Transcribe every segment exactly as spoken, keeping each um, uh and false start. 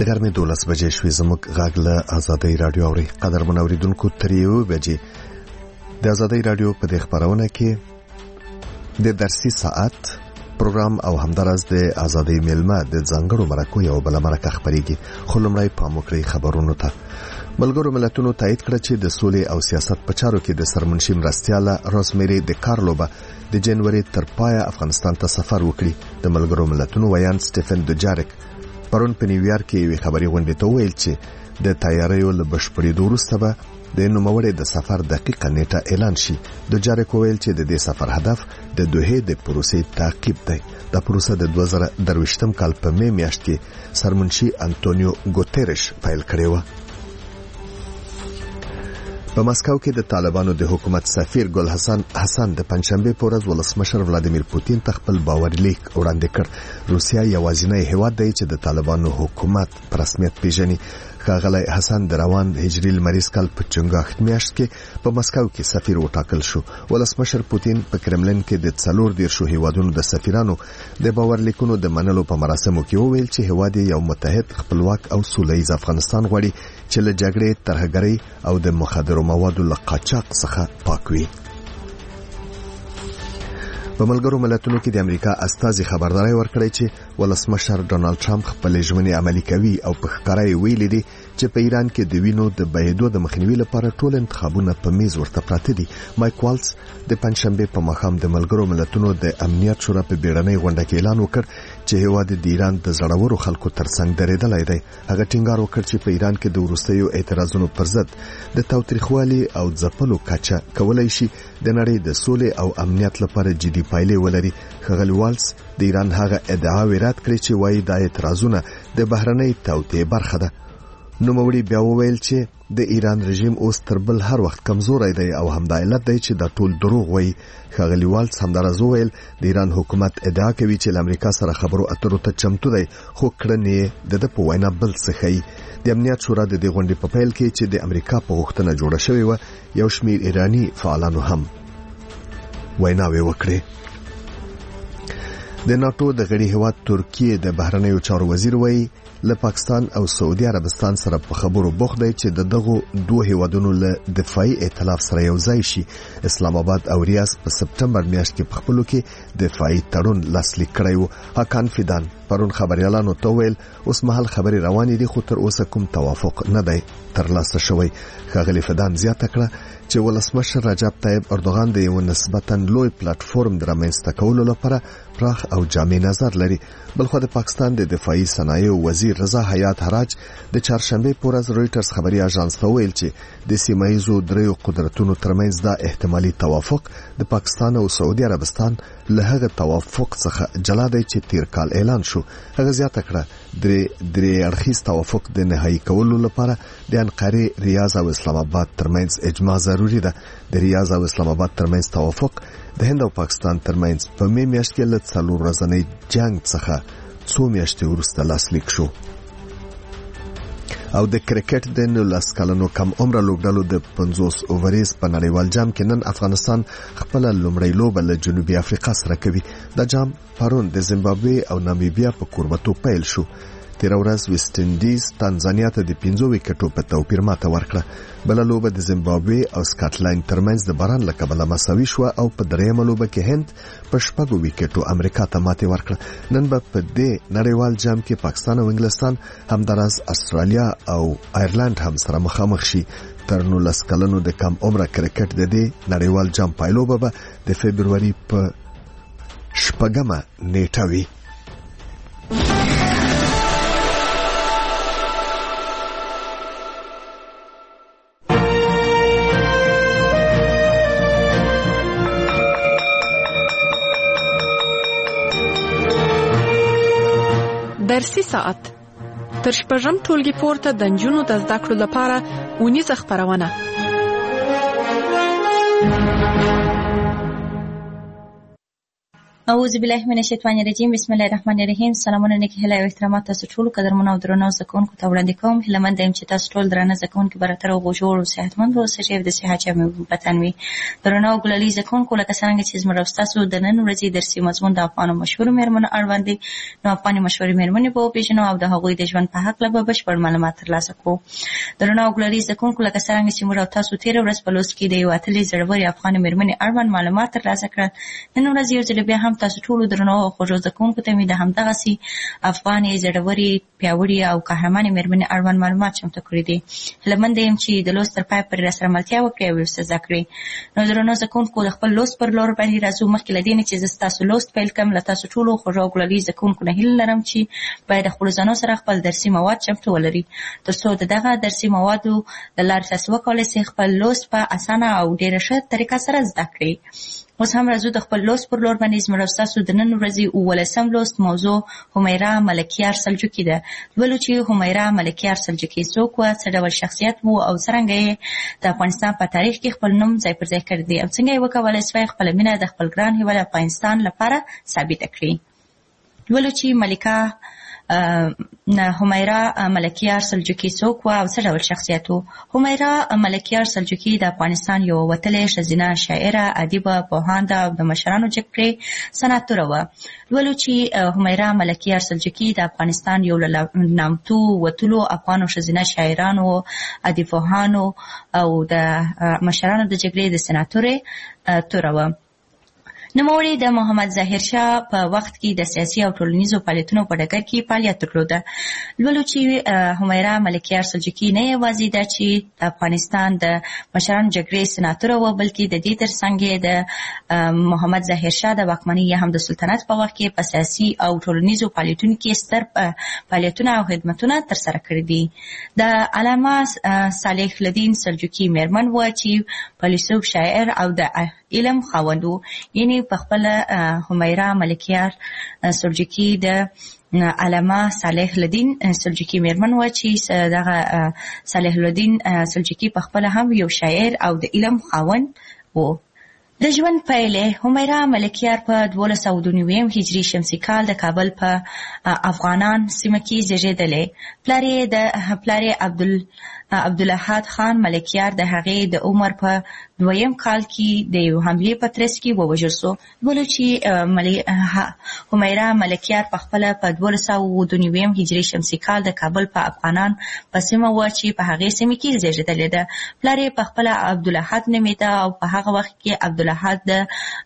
د غرمې دولس بجې شوې. زموږ غږ له آزادۍ رادیو اوري. قدرمن اوریدونکو تر یو بجې د آزادۍ رادیو په دې خبرونه کې د درسي ساعت پروګرام او همدارس د آزادۍ میلمه د ځانګړو مرکو یو بل مرکه خبريږي. خو لومړی پام وکړئ خبرونو ته. ملګرو ملتونو تایید کړ چې د سولې او سیاست په چارو کې د سرمنشي مرستیاله روزمیری د کارلو به د جنوري تر پایه افغانستان ته سفر وکړي. د ملګرو ملتونو ویان سټیفن دوجاریک پرون په نیویارک کې یو خبري غونډه ته ویل چې د تیاریو له بشپړېدو وروسته به د نوموړي د سفر دقیقه نیټه اعلان شي. دوجاریک ویل چې د دې سفر هدف د دوه د پروسې تعقیب دی. د پروسه د دوه زره درویشتم کال په می میاشت کې سرمنشي انټونیو ګوتيرش فایل کړی و. په مسکو کې د طالبانو د حکومت سفیر ګل حسن حسن د پنځشنبه په ورځ ولسمشر ولادیمیر پوتین ته خپل باور لیک وړاندې کړ. روسیا یوازینی هیواد دی چې د طالبانو حکومت په رسمیت پیژني. ښاغلی حسن د روان هجري لمریز کال په چنګاښت میاشت کې په مسکو کې سفیر وټاکل شو. ولسمشر پوتین په کرملین کې د څلور دیرشو هیوادونو د سفیرانو د باور لیکونو د منلو په مراسمو کې وویل چې هیواد یو متحد خپلواک او سولیز افغانستان غواړي چې له جګړې ترهګرۍ او د مخدرو موادو له قاچاق څخه پاک وي. په ملګرو ملتونو کې د امریکا استازي خبرداري ورکړی چې ولسمشر ډونالد ټرمپ خپل ژمنې عملي کوي او په ښکاره ویلي دي چې په ایران کې د وینو د بهیدو د مخنیوي لپاره ټول انتخابونه په میز ورته پراته دي. مایک والز د پنځشنبه په ماښام د ملګرو ملتونو د امنیت شورا په بیړنۍ غونډه کې اعلان وکړ چې هیواد د ایران د زړورو خلکو ترڅنګ درېدلی دی. هغه ټینګار وکړ چې په ایران کې د وروستیو اعتراضونو پر ضد د تاوتریخوالي او ځپلو کچه کولای شي د نړۍ د سولې او امنیت لپاره جدي پایلې ولري. ښاغلی والز د ایران هغه ادعاوې رد کړې چې وایي دا اعتراضونه د بهرنۍ توطئې برخه ده. نوموړي بیا وویل چې د ایران رژیم اوس تر بل هر وخت کمزوری دی او همدا علت دی چې دا ټول دروغ وایي. ښاغلی والز همداراز وویل د ایران حکومت ادعا کوي چې له امریکا سره خبرو اترو ته چمتو دی، خو کړنې د ده په وینا بل څه ښیي. د امنیت شورا د دې غونډې په پیل کې چې د امریکا په غوښتنه جوړه شوې وه، یو شمېر ایراني فعالانو هم ویناوې وکړې. د ناتو د غړي هیواد ترکیه د بهرنیو چارو وزیر وایي له پاکستان او سعودي عربستان سره په خبرو بوخت دی چې د دغو دوه هیوادونو له دفاعي ائتلاف سره یو ځای شي. اسلام آباد او ریاض په سپټمبر میاشت کې په خپلو کې دفاعي تړون لاسلیک کړی و. حکان فیدان پرون خبريالانو ته ویل اوس مهال خبري روانې دي، خو تر اوسه کوم توافق نه دی ترلاسه شوی. ښاغلی فیدان زیاته کړه چې ولسمشر رجب طیب اردوغان د یو نسبتاً لوی پلیټفورم د رامنځته کولو لپاره پراخ او جامع نظر لري. بلخو د پاکستان د دفاعي صنایعو وزیر رضا حیات حراج د چهارشنبه په ورځ رويټرز خبري اژانس ته ویل چې د سیمایزو دریو قدرتونو ترمنځ دا احتمالي توافق د پاکستان او سعودي عربستان له هغه توافق څخه جلا دی چې تیر کال اعلان شو. هغه زیاته کړه درې درې اړخیز توافق د نهایی کولو لپاره د انقره، ریاض او اسلام آباد ترمنځ اجماع ضروری ده. د ریاض او اسلام آباد ترمنځ توافق د هند او پاکستان ترمنځ په می میاشت کې له څلور ورځنۍ جنگ څخه څو میاشتې وروسته لاسلیک شو. او د کرکټ د نولس کلنو کم عمره لوبډلو د پنځوس اووریز په نړیوال جام کې نن افغانستان خپل لومړی لوبه له جنوبي افریقا سره کوي. د جام پرون د زیمبابوې او نامیبیا په کوربتو پیل شو. تیر ورځ ویسټ انډیز تانزانیا ته د پنځو وکټو په توپیر ماته ورکړه. بل لوبه د زیمبابوې او سکاټلند ترمنځ د باران له کبله مساوي شو او په درېیمه لوبه کې هند په شپږو وکټو امریکا ته ماته ورکړه. نن به په دې نړیوال جام کې پاکستان او انګلستان همداراز استرالیا او آیرلند هم سره مخامخ شي. تر نولس کلنو د کم عمره کرکټ د دې نړیوال جام پایلوبه به د فبرवरी په شپږمه نیټه وي. درسي ساعت تر شپږم ټولګي پورته د نجونو د زده کړو لپاره ونیزه خپرونه. اعوذ بالله من الشیطان الرجیم. بسم الله الرحمن الرحیم. سلامونه نیک هیله او احترامات تاسو ټول قدرمن او درنو زکونکو ته وړاندې کوم. هیله مند یم چې تاسو ټول درنه زکونکو براتر او جوړ او صحتمند اوسئ چې د صحت چمه وطن وي. درنو ګلالي زکونکو لکه څنګه چې زموږ تاسو د نن ورځې درسي مضمون د افغان مشهور مېرمنو اړوند دي. نو افغان مشهور مېرمنې په پیژنو او د هغوی د ژوند په حق له بشپړ معلومات ترلاسه کوو. درنو ګلالي زکونکو لکه څنګه چې موږ تاسو تیر ورځ په لوست کې د یو اتلې زړوري افغان مېرمنې اړوند معلومات ترلاسه کړل. نن ورځ یو ځل بیا هم تاسو ټول درنو او خوږو زکونکو ته مې د همدغه سي افغاني زړوري پیاوړي او قهرمانې مېرمنې اړوند معلومات چمتو کړي دي. هیله مند یم چې د لوست تر پای پورې راسره ملتیا وکړئ او ورسره زده کړئ. نو درنو زکونکو د خپل لوست پر لور باندې راځو. مخکې له دې نه چې زه ستاسو لوست پیل کړم، له تاسو ټولو خوږو ګلالي زکونکو نه هیله لرم چې باید د خپلو ځانو سره خپل درسي مواد چمتو ولري، تر څو د دغه درسي موادو د لارې تاسو وکولی شئ خپل لوست په اسانه او ډېره ښه طریقه سره زده کړئ. اوس هم راځو د خپل لوست پر لور باندې. زموږ ستاسو د نن ورځې اوولسم لوست موضوع همیرا ملکیار سلجوقي ده. لولو چې همیرا ملکیار سلجوقي څوک وه، څه ډول شخصیت و او څرنګه یې د افغانستان په تاریخ کې خپل نوم ځای پر ځای کړی دی او څنګه یې وکولی شوی خپله مینه د خپل ګران هېواد افغانستان لپاره ثابته کړي. لولو چې ملکه همیرا ملکیار سلجوقي څوک وه او څه ډول شخصیت و. همیرا ملکیار سلجوقي د افغانستان یوه وتلې ښځینه شاعره، ادیبه، پوهانده او د مشرانو جګړې سناتوره وه. لولو چې همیرا ملکیار سلجوقي د افغانستان یو له نامتو وتلو افغانو ښځینه شاعرانو، ادیبپوهانو او د مشرانو د جګړې د سناتورې توره وه. نوموړي د محمد ظاهر شاه په وخت کې د سیاسي او ټولنیزو فعالیتونو په ډګر کې فعالیت درلوده. لولو چې همیرا ملکیار سلجوقي نه یوازې ده چې د افغانستان د مشرانو جګړې سناتوره وه، بلکې د دې ترڅنګ یې د محمد ظاهر شاه د واکمنۍ یا هم د سلطنت په وخت کې په سیاسي او ټولنیزو فعالیتونو کې ستر فعالیتونه او خدمتونه ترسره کړي دي. د علامه صالح الدین سلجوقي مېرمن وه چې فیلسوف، شاعر او د علم خاوند و. یعنې په خپله همیرا ملکیار سلجوقي د علامه صالح الدین سلجوقي مېرمن وه چې دغه صالح الدین سلجوقي په خپله هم یو شاعر او د علم خاوند و. د ژوند پیلې همیرا ملکیار په دولس سوه دوه نوي هجري شمسي کال د کابل په افغانان سیمه کې زیږېدلی. پلار یې د پلار یې عبدال عبدالاحد خان ملکیار د هغې د عمر په دویم کال کې د یو حملې په ترڅ کې ووژل سو. بلو چې همیرا ملکیار په خپله په دولس سوه دوه نوي هجري شمسي کال د کابل په افغانان په سیمه وه چې په هغې سیمې کې زیږېدلې ده. پلار یې په خپله عبدالاحد نومېده او په هغه وخت کې عبدالاحد د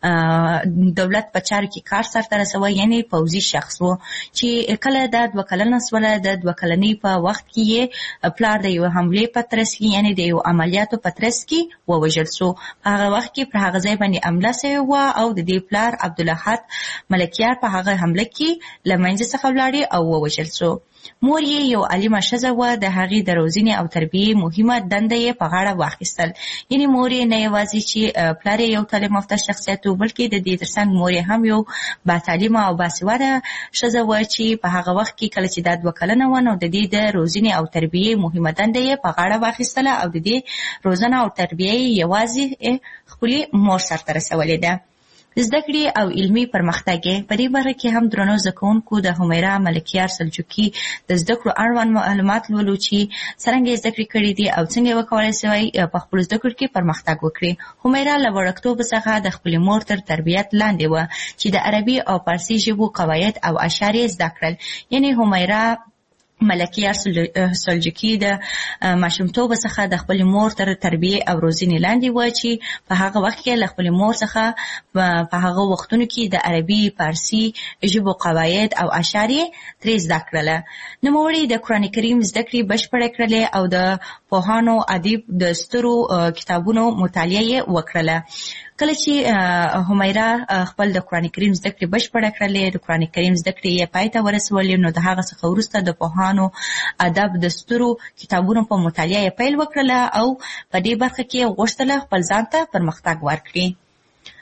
دولت په چارو کې کار سرته رسوه، یعنې پوځي شخص و چې کله دا دوه کلنه سوله. د دوه کلنۍ په وخت کې یې پلار د یو حملې په ترڅ کې، یعنې د یو عملیاتو په ترڅ کې ووژل سو. په هغه وخت کې پر هغه ځای باندې حمله سوې وه او د دې پلار عبدالاحد ملکیار په هغه حمله کې له منځه څخه ولاړې او ووژل سو. مور یې یو عالمه ښځه وه. د هغې د روزنې او تربیې مهمه دنده یې په غاړه واخیستل. یعنې مور یې نه یوازې چې پلار یې یو تعلیم یافته شخصیت و، بلکې د دې ترڅنګ مور یې هم یو باتعلیمه او باسواده ښځه وه چې په هغه وخت کې کله چې دا دوه کلنه وه، نو د دې د روزنې او تربیې مهمه دنده یې په غاړه واخیستله او د دې روزنه او تربیه یې یوازې خپلې مور سرته رسولې ده. زده کړې او علمي پرمختګ په دې برخه کې هم درنو زده کوونکو د همیرا ملکیار سلجوقي د زده کړو اړوند معلومات لولو چې څرنګه یې زده کړې کړي دي او څنګه یې وکولی شوی په خپلو زده کړو کې پرمختګ وکړي. همیرا له وړکتوبه څخه د خپلې مور تر تربیت لاندې وه چې د عربي او فارسي ژبو قواعد او اشعار یې زده کړل. یعنې همیرا ملکیار سلجوقي د ماشومتوبه څخه د خپلې مور تر تربیې او روزنې لاندې وه چې په هغه وخت کې له خپلې مور څخه په هغه وختونو کې د عربي، فارسي ژبو قواعد او اشعار یې ترې زده کړله. نوموړي د قرآن کریم زده کړې بشپړې کړلې او د پوهانو، ادیب د سترو کتابونو مطالعه یې وکړله. کله چې همیرا خپل د قرآن کریم زده کړې بشپړه کړلې، د قرآن کریم زده کړې یې پای ته ورسولې، نو د هغه څخه وروسته د پوهانو، ادب د سترو کتابونو په مطالعه یې پیل وکړله او په دې برخه کې غوښتله خپل ځان ته پرمختګ ورکړي.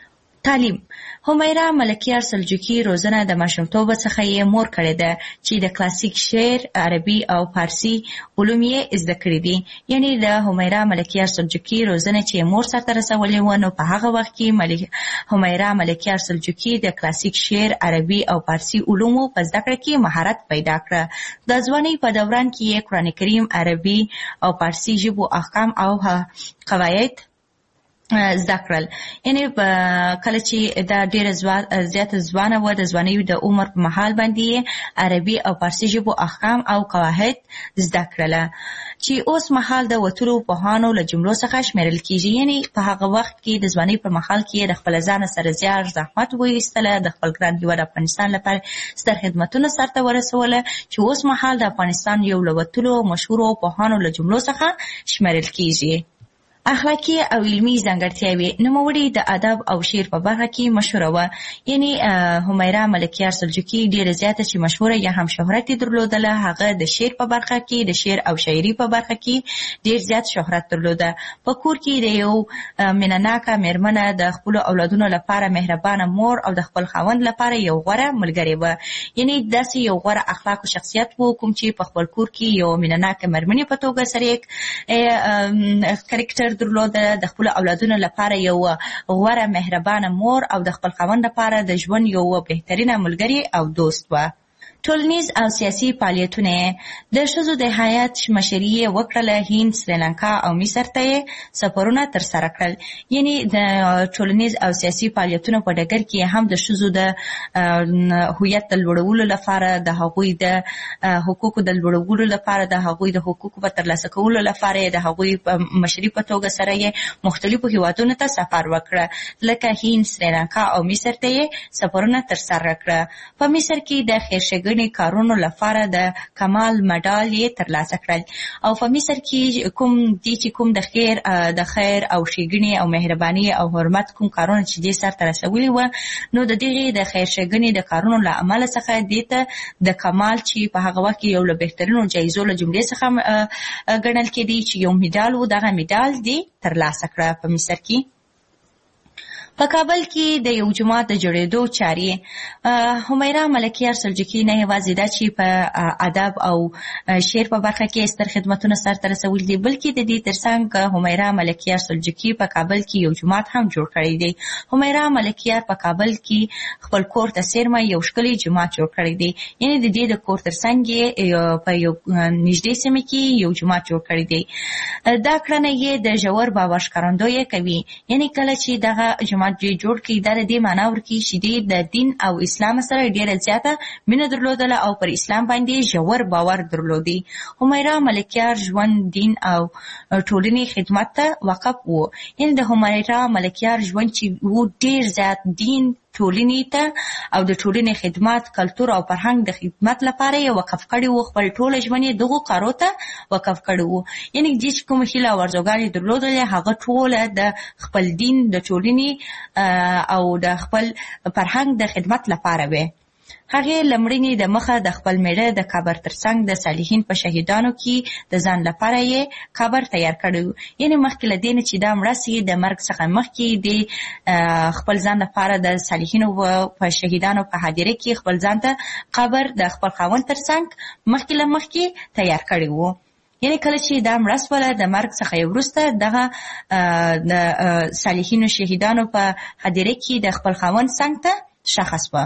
تعلیم. همیرا ملکیار سلجوقي روزنه د ماشومتوبه څخه یې مور کړې ده چې د کلاسیک شعر، عربي او فارسي علوم یې زده کړي دي. یعنی د همیرا ملکیار سلجوقي روزنه چې مور سرته رسولې و، نو په هغه وخت کې ملک... همیرا ملکیار سلجوقي د کلاسیک شعر، عربي او فارسي علومو په زده کړه کې مهارت پیدا کړ. د ځوانۍ په دوران کې یې قرآن کریم، عربي او فارسي ژبو احکام او قواعد زده کړل. یعنی کله چې دا ډېره زیاته ځوانه وه، د ځوانۍ د عمر په مهال باندې عربي او فارسي ژبو احکام او قواعد زده کړله چې اوس مهال د وتلو پوهانو له جملو څخه شمیرل کیږي. یعنی په هغه وخت کې د ځوانۍ پر مهال کې د خپل ځان سره زیار زحمت وایستله، د خپل ګران هیواد افغانستان لپاره ستر خدمتونه سرته ورسوله چې اوس مهال د افغانستان یو له وتلو مشهورو پوهانو له جملو څخه شمیرل کیږي. اخلاقی او علمی ځانګړتیاوې. نوموړې د ادب او شعر په برخه کې مشهوره وه. یعنی همیرا ملکیار سلجوقي ډېره زیاته چې مشهوره یا هم شهرت یې درلودله، هغه د شعر په برخه کې، د شعر او شاعري په برخه کې ډېر زیات شهرت درلوده. په کور کې د یو مینه‌ناکه مېرمنه، د خپلو اولادونو لپاره مهربانه مور او د خپل خاوند لپاره یو غوره ملګری وه. یعنی داسې یو غوره اخلاق او شخصیت و کوم چې په خپل کور کې یو مینه‌ناکه مېرمنې په توګه سره یې کرکټر درلوده، د خپل اولادونو لپاره یو غوره مهربانه مور او د خپل خاوند لپاره د ژوند یو بهترینه ملګری او دوست و. ټولنیز او سیاسي فعالیتونه. د ښځو د حیات مشري یې وکړله. هند، سریلانکا او مصر ته یې سفرونه ترسره کړل. یعنی د ټولنیز او سیاسي فعالیتونو په ډګر کې هم د ښځو د هویت د لوړولو لپاره، د هغوی د حقوقو د لوړولو لپاره، د هغوی د حقوقو په ترلاسه کولو لپاره د هغوی مشري په توګه سره یې مختلفو هیوادونو ته سفر وکړه، لکه هند، سریلانکا او مصر ته یې سفرونه ترسره کړه. په مصر کې د خیرښېګڼې کارونو لپاره د کمال مډال یې ترلاسه کړل. او په مصر کې کوم دي چې کوم د خیر د خیر او ښېګڼې او مهرباني او حرمت کوم کارونه چې دې سرته رسولي وه، نو د دغې د خیر ښېګڼې د کارونو له امله څخه دې ته د کمال چې په هغه وخت کې یو له بهترینو جایزو له جملې څخه ګڼل کېدی چې یو مډال و، دغه مډال دې ترلاسه کړه په مصر کې. په کابل کې د یو جومات د جوړېدو چارې. همیرا ملکیار سلجوقي نه یوازې دا چې په ادب او شعر په برخه کې ستر خدمتونه سرته رسولي دي، بلکې د دې ترڅنګ همیرا ملکیار سلجوقي په کابل کې یو جومات هم جوړ کړی دی. همیرا ملکیار په کابل کې خپل کور ته څیرمه یو ښکلی جومات جوړ کړی دی. یعنی د دې د کور ترڅنګ یې په یو نږدې سیمه کې یو جومات جوړ کړی دی. دا کړنه یې د ژور باور ښکارندویي کوي. یعنی کله چې دغه جومات جوړ کړي، دا د دې معنا ورکوي چې دې د دین او اسلام سره ډېره زیاته مینه درلودله او پر اسلام باندې ژور باور درلودي. همیرا ملکیار ژوند، دین او ټولنې خدمت ته وقف و. یعنی د همیرا ملکیار ژوند چې و ډېر زیات دین، ټولنې ته او د ټولنې خدمت، کلتور او فرهنګ د خدمت لپاره یې وقف کړی و. خپل ټوله ژوند یې دغو کارو ته وقف کړی و. یعنی دې چې کومه هیله او ارزوګانې درلودلې، هغه ټوله د خپل دین، د ټولنې او د خپل فرهنګ د خدمت لپاره وې. هغې لمړنې د مخه د خپل میړه د قبر ترڅنګ د صالحین په شهیدانو کې د ځان لپاره یې قبر تیار کړی. یعنی مخکې له دې نه چې دا مړه سي، د مرګ څخه مخکې د خپل ځان لپاره د صالحینو په شهیدانو په حاضره کې خپل ځان ته قبر د خپل خاوند ترڅنګ مخکې له مخکې تیار کړی و. یعنی کله چې دا مړه سوله، د مرګ څخه وروسته دغه د صالحینو شهیدانو په حاضره کې د خپل خاوند څنګ ته ښخه سوه.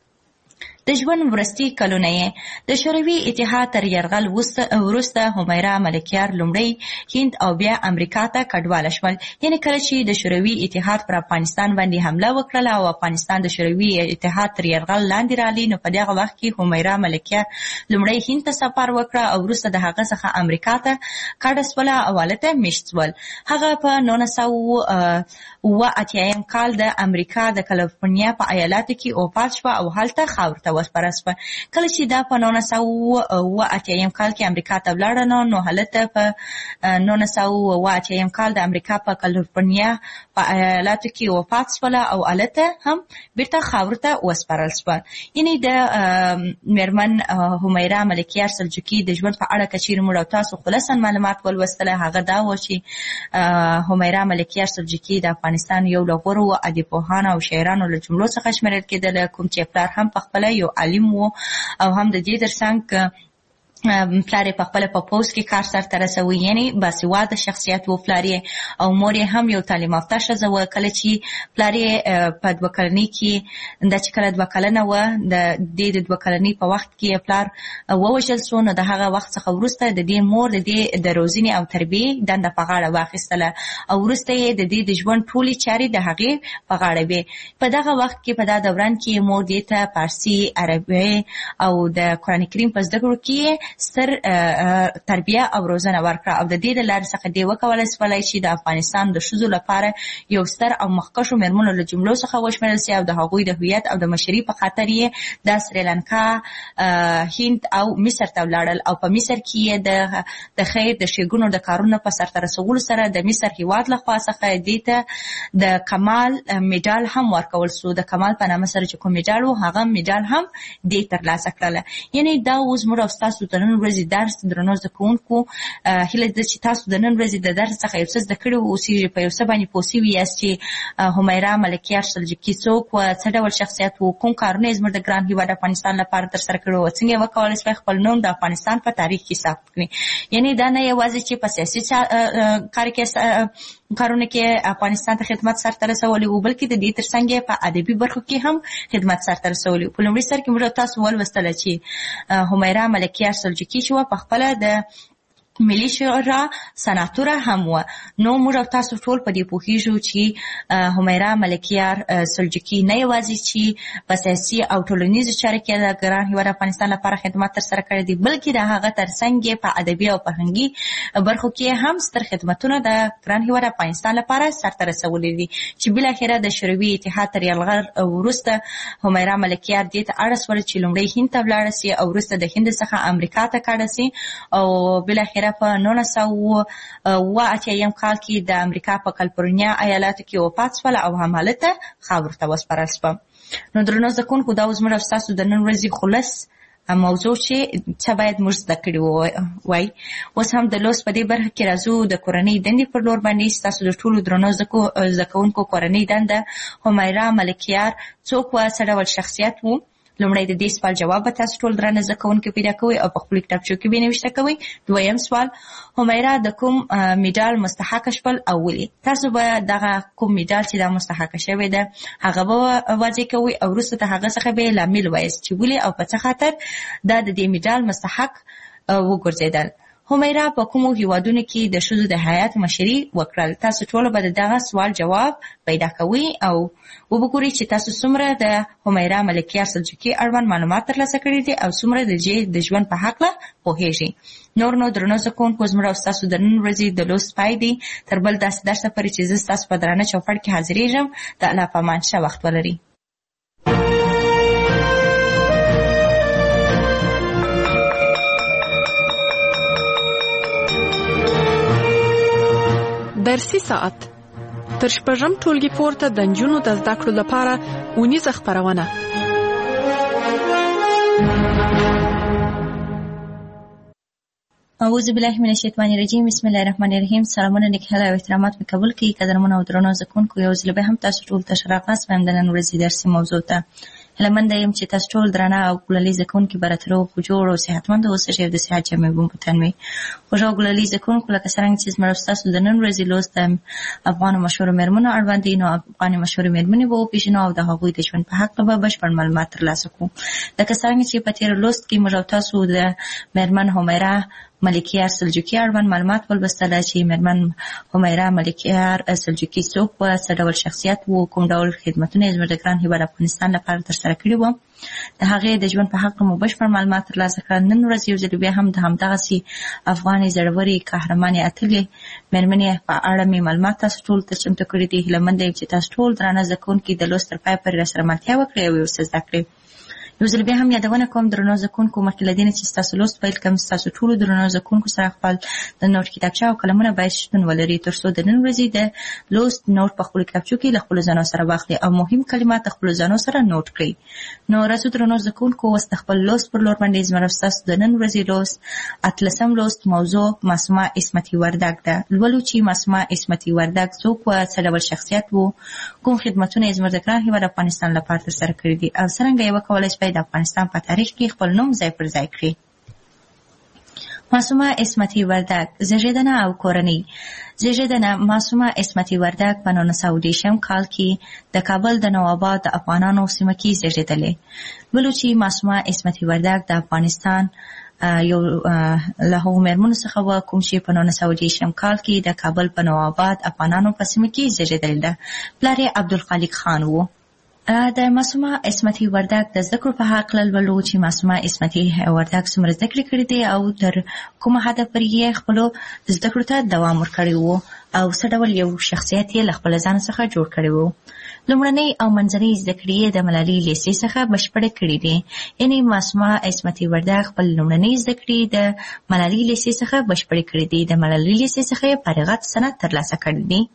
د ژوند وروستي کلونه یې د شوروي اتحاد تر یرغل وروسته همیرا ملکیار لومړی هند او بیا امریکا ته کډواله شول. یعنی کله چې د شوروي اتحاد پر افغانستان باندې حمله وکړله او افغانستان د شوروي اتحاد تر یرغل لاندې راغلی، نو په دغه وخت کې همیرا ملکیار لومړی هند ته سفر وکړه او وروسته د هغه څخه امریکا ته کډه سوله او هلته میشت سول. هغه په نولس سوه اوه اتیایم کال د امریکا د کالیفورنیا په ایالاتو کې وفات شوه او هلته خاورو ته ته وسپارل شوه. کله چې دا په نولس سوه اوه اتیا کال کې امریکا ته ولاړه نو هلته په نولس سوه اوه اتیا کال د امریکا په کالیفورنیا په ایالاتو کې وفات شوله او هلته هم بیرته خاورو ته وسپارل شوه. یعنې د میرمن همیرا ملکیار سلجوقي د ژوند په اړه که چیرې موږ او تاسو خلاصا معلومات ولوستله هغه دا و چې همیرا ملکیار سلجوقي د افغانستان یو له غوره ادیبپوهانو او شاعرانو له جملو څخه شمیرل کېدله، کوم چې پلار هم پخپله یو عالم و او هم د دې ترڅنګ پلار یې پخپله په پوځ کې کار سرته رسوي، یعنې باسواده شخصیت و پلار یې، او مور یې هم یو تعلیم یافته ښځه وه. کله چې پلار یې په دوه کلنۍ کې دا چې کله دوه کلنه وه د دې د دوه کلنۍ په وخت کې پلار ووژل سو، نو د هغه وخت څخه وروسته د دې مور د دې د روزنې او تربیې دنده په غاړه واخیستله او وروسته یې د دې د ژوند ټولې چارې د هغې په غاړه وې. په دغه وخت کې په دا دوران کې مور دې ته فارسي، عربي او د قرآن کریم په زده کړو کې ستر تربیه او روزنه ورکړه او د دې د لارې څخه دې وکولای شولی چې د افغانستان د ښځو لپاره یو ستر او مخکښو میرمنو له جملو څخه وشمېرل سي او د هغوی د هویت او د مشري په خاطر یې د سریلانکا، هند او مصر ته ولاړل او په مصر کې یې د د خیر د ښېګڼو د کارونو په سرته رسولو سره د مصر هېواد لخوا څخه دې ته د کمال میډال هم ورکول سو. د کمال په نامه سره چې کوم میډال و هغه میډال هم دې ترلاسه کړله. یعنې دا اوس موږ او ستاسو د نن ورځې درس درنو زده کوونکو هیله ده چې تاسو د نن ورځې د درس څخه یو څه زده کړي اوسېږي، په یو څه باندې پوه سوي یاست چې همیرا ملکیار سلجوقي څوک وه، څه ډول شخصیت و، کوم کارونه یې زموږ د ګران هېواد افغانستان لپاره ترسره کړي وو، څنګه یې وکولی شوی خپل نوم د افغانستان په تاریخ کې ثبت کړي. یعنې دا نه یوازې چې په سیاسي کار کې کارونه کې افغانستان ته خدمت سرته رسولی و، بلکې د دې ترڅنګ یې په ادبي برخو کې هم خدمت سرته رسولی و. په لومړي سر کې موږ تاسو ولوستله چې همیرا ملکیار سلجوقي چې وه پخپله د ملي شورا سناتوره هم وه. نو موږ او تاسو ټول په دې پوهېږو چې همیرا ملکیار سلجوقي نه یوازې چې په سیاسي او ټولنیزو چارو کې د ګران هېواد افغانستان لپاره خدمت ترسره کړی دی، بلکې د هغه ترڅنګ یې په ادبي او فرهنګي برخو کې هم ستر خدمتونه د ګران هېواد افغانستان لپاره سرته رسولي دي، چې بالاخره د شوروي اتحاد تر یرغل وروسته همیرا ملکیار دې ته اړ شوله چې لومړی هند ته ولاړه سي او وروسته د هند څخه امریکا ته کډه سي او بالاخره په نولس سوه اوه اتیا کال کې د امریکا په کالیفورنیا ایالاتو کې وفات شوله او هم هلته خاورو ته وسپارل شوه. نو درنو زده کوونکو دا اوس موږ او ستاسو د نن ورځې خلص موضوع چې څه باید موږ زده کړي وای. اوس هم د لوست په دې برخه کې راځو د کورنۍ دندې پر لور باندې. ستاسو د ټولو درنو زده کوونکو کورنۍ دنده همیرا ملکیار څوک وه، څه ډول شخصیت و؟ لومړی د دې سوال جواب به تاسو ټول درانه زده کوونکي پیدا کوئ او په خپلو کتابچو کې به یې نوشته کوئ. دویم سوال، همیرا د کوم میډال مستحقه شول او ولې؟ تاسو به دغه کوم میډال چې دا مستحقه شوی ده هغه به واضح کوئ او وروسته د هغه څخه به یې لامل وایاست چې ولې او په څه خاطر دا د دې میډال مستحق وګرځېدل. همیرا په کومو هیوادونو کې د ښځو د حیات مشري وکړل؟ تاسو ټول به د دغه سوال جواب پیدا کوئ او وګورئ چې تاسو څومره د همیرا ملکیار سلجوقي اړوند معلومات ترلاسه کړي دي او څومره د دې د ژوند په هکله پوهېږئ. نور نو درنو زده کوونکو زموږ او ستاسو د نن ورځې د لوست پای دی. تر بل داسې درسه پورې چې زه ستاسو په درانه چوپړ کې حاضرېږم. د الله په امان ښه وخت ولرئ. درسي ساعت تر شپږم ټولګي پورته د نجونو د زده کړو لپاره اونیزه خپرونه. اعوذ بالله من الشیطان الرجیم. بسم الله الرحمن الرحیم. سلامونه، نیک هیله او احترامات مې قبول کړئ. قدرمنو او درنو زده کوونکو، یو ځل بیا هم تاسو ټول ته ښه راغلاست وایم د نن ورځې درسي موضوع ته. هیله منده یم چې تاسو ټول درانه او ګلالي زده کوونکي به راته روغ جوړ او صحتمند اوسئ او د صحت جامې به مو په تن وي. خوږ او ګلالي زده کوونکو، لکه څرنګه چې زموږ ستاسو د نن ورځې لوست د افغانو مشهورو میرمنو اړوند دی، نو افغاني مشهورې میرمنې به وپېژنو او د هغوی د ژوند په هکله به بشپړ معلومات ترلاسه کړو. لکه څرنګه چې په تېر لوست کې موږ او تاسو د میرمن همیرا ملکیار سلجوقي اړوند معلومات ولوستله چې میرمن همیرا ملکیار سلجوقي څوک وه، څه ډول شخصیت و، کوم ډول خدمتونه یې زموږ د ګران هېواد افغانستان لپاره ترسره کړي وو. د هغې د ژوند په هکله مو بشپړ معلومات ترلاسه کړل. نن ورځ یو ځل بیا هم د همدغسې افغانې زړورې قهرمانې اتلې میرمنې په اړه مې معلومات تاسو ټول ته چمتو کړي دي. هیله منده یم چې تاسو ټول درانه زده کوونکي د لوست تر پایه پورې راسره ملتیا وکړئ او یو څه زده کړئ. یو ځل بیا هم یادونه کوم درنو زده کوونکو، مخکې له دې نه چې ستاسو لوست پیل کړم، ستاسو ټولو درنو زده کوونکو سره خپل د نوټ کتابچه او قلمونه باید شتون ولري تر څو د نن ورځې د لوست نوټ په خپلو کتابچو کې له خپلو ځانو سره واخلي او مهم کلمات خپلو ځانو سره نوټ کړئ. نو راځو درنو زده کوونکو، اوس د خپل لوست پر لور باندې زموږ ستاسو د نن ورځې لوست اتلسم لوست موضوع معصومه عصمتي وردګ ده. لولو چې معصومه عصمتي وردګ څوک وه، څه ډول شخصیت و، کوم خدمتونه یې زموږ د ګران هېواد افغانستان لپاره ترسره کړي دي او څرنګه یې وکولی شي د افغانستان په تاریخ کې خپل نوم ځای پر ځای کړي. معصومه عصمتي وردګ، زیږېدنه او کورنۍ. زیږېدنه معصومه عصمتي وردګ په نولس سوه دېرشم کال کې د کابل د نوآباد د افغانانو سیمه کې زیږېدلې. لولو چې معصومه عصمتي وردګ د افغانستان یو له هغو مېرمنو څخه وه کوم چې په نولس سوه دېرشم کال کې د کابل په نوآباد افغانانو په سیمه کې زیږېدلې ده. پلار یې عبدالخالق خان و. د معصومه عصمتي وردګ د زده کړو په هکله لولو چې معصومه عصمتي وردګ څومره زده کړې کړې دي او تر کومه حده پورې یې خپلو زده کړو ته دوام ورکړی و او څه ډول یو شخصیت یې له خپله ځان څخه جوړ کړی و. لومړنۍ او منځنۍ زده کړې یې د ملالۍ لیسې څخه بشپړې کړې دي. یعنې معصومه عصمتي وردګ خپل لومړنۍ زده کړې د ملالۍ لیسې څخه بشپړې کړې دي. د ملالۍ لیسې څخه یې فارغت سند ترلاسه کړی دی.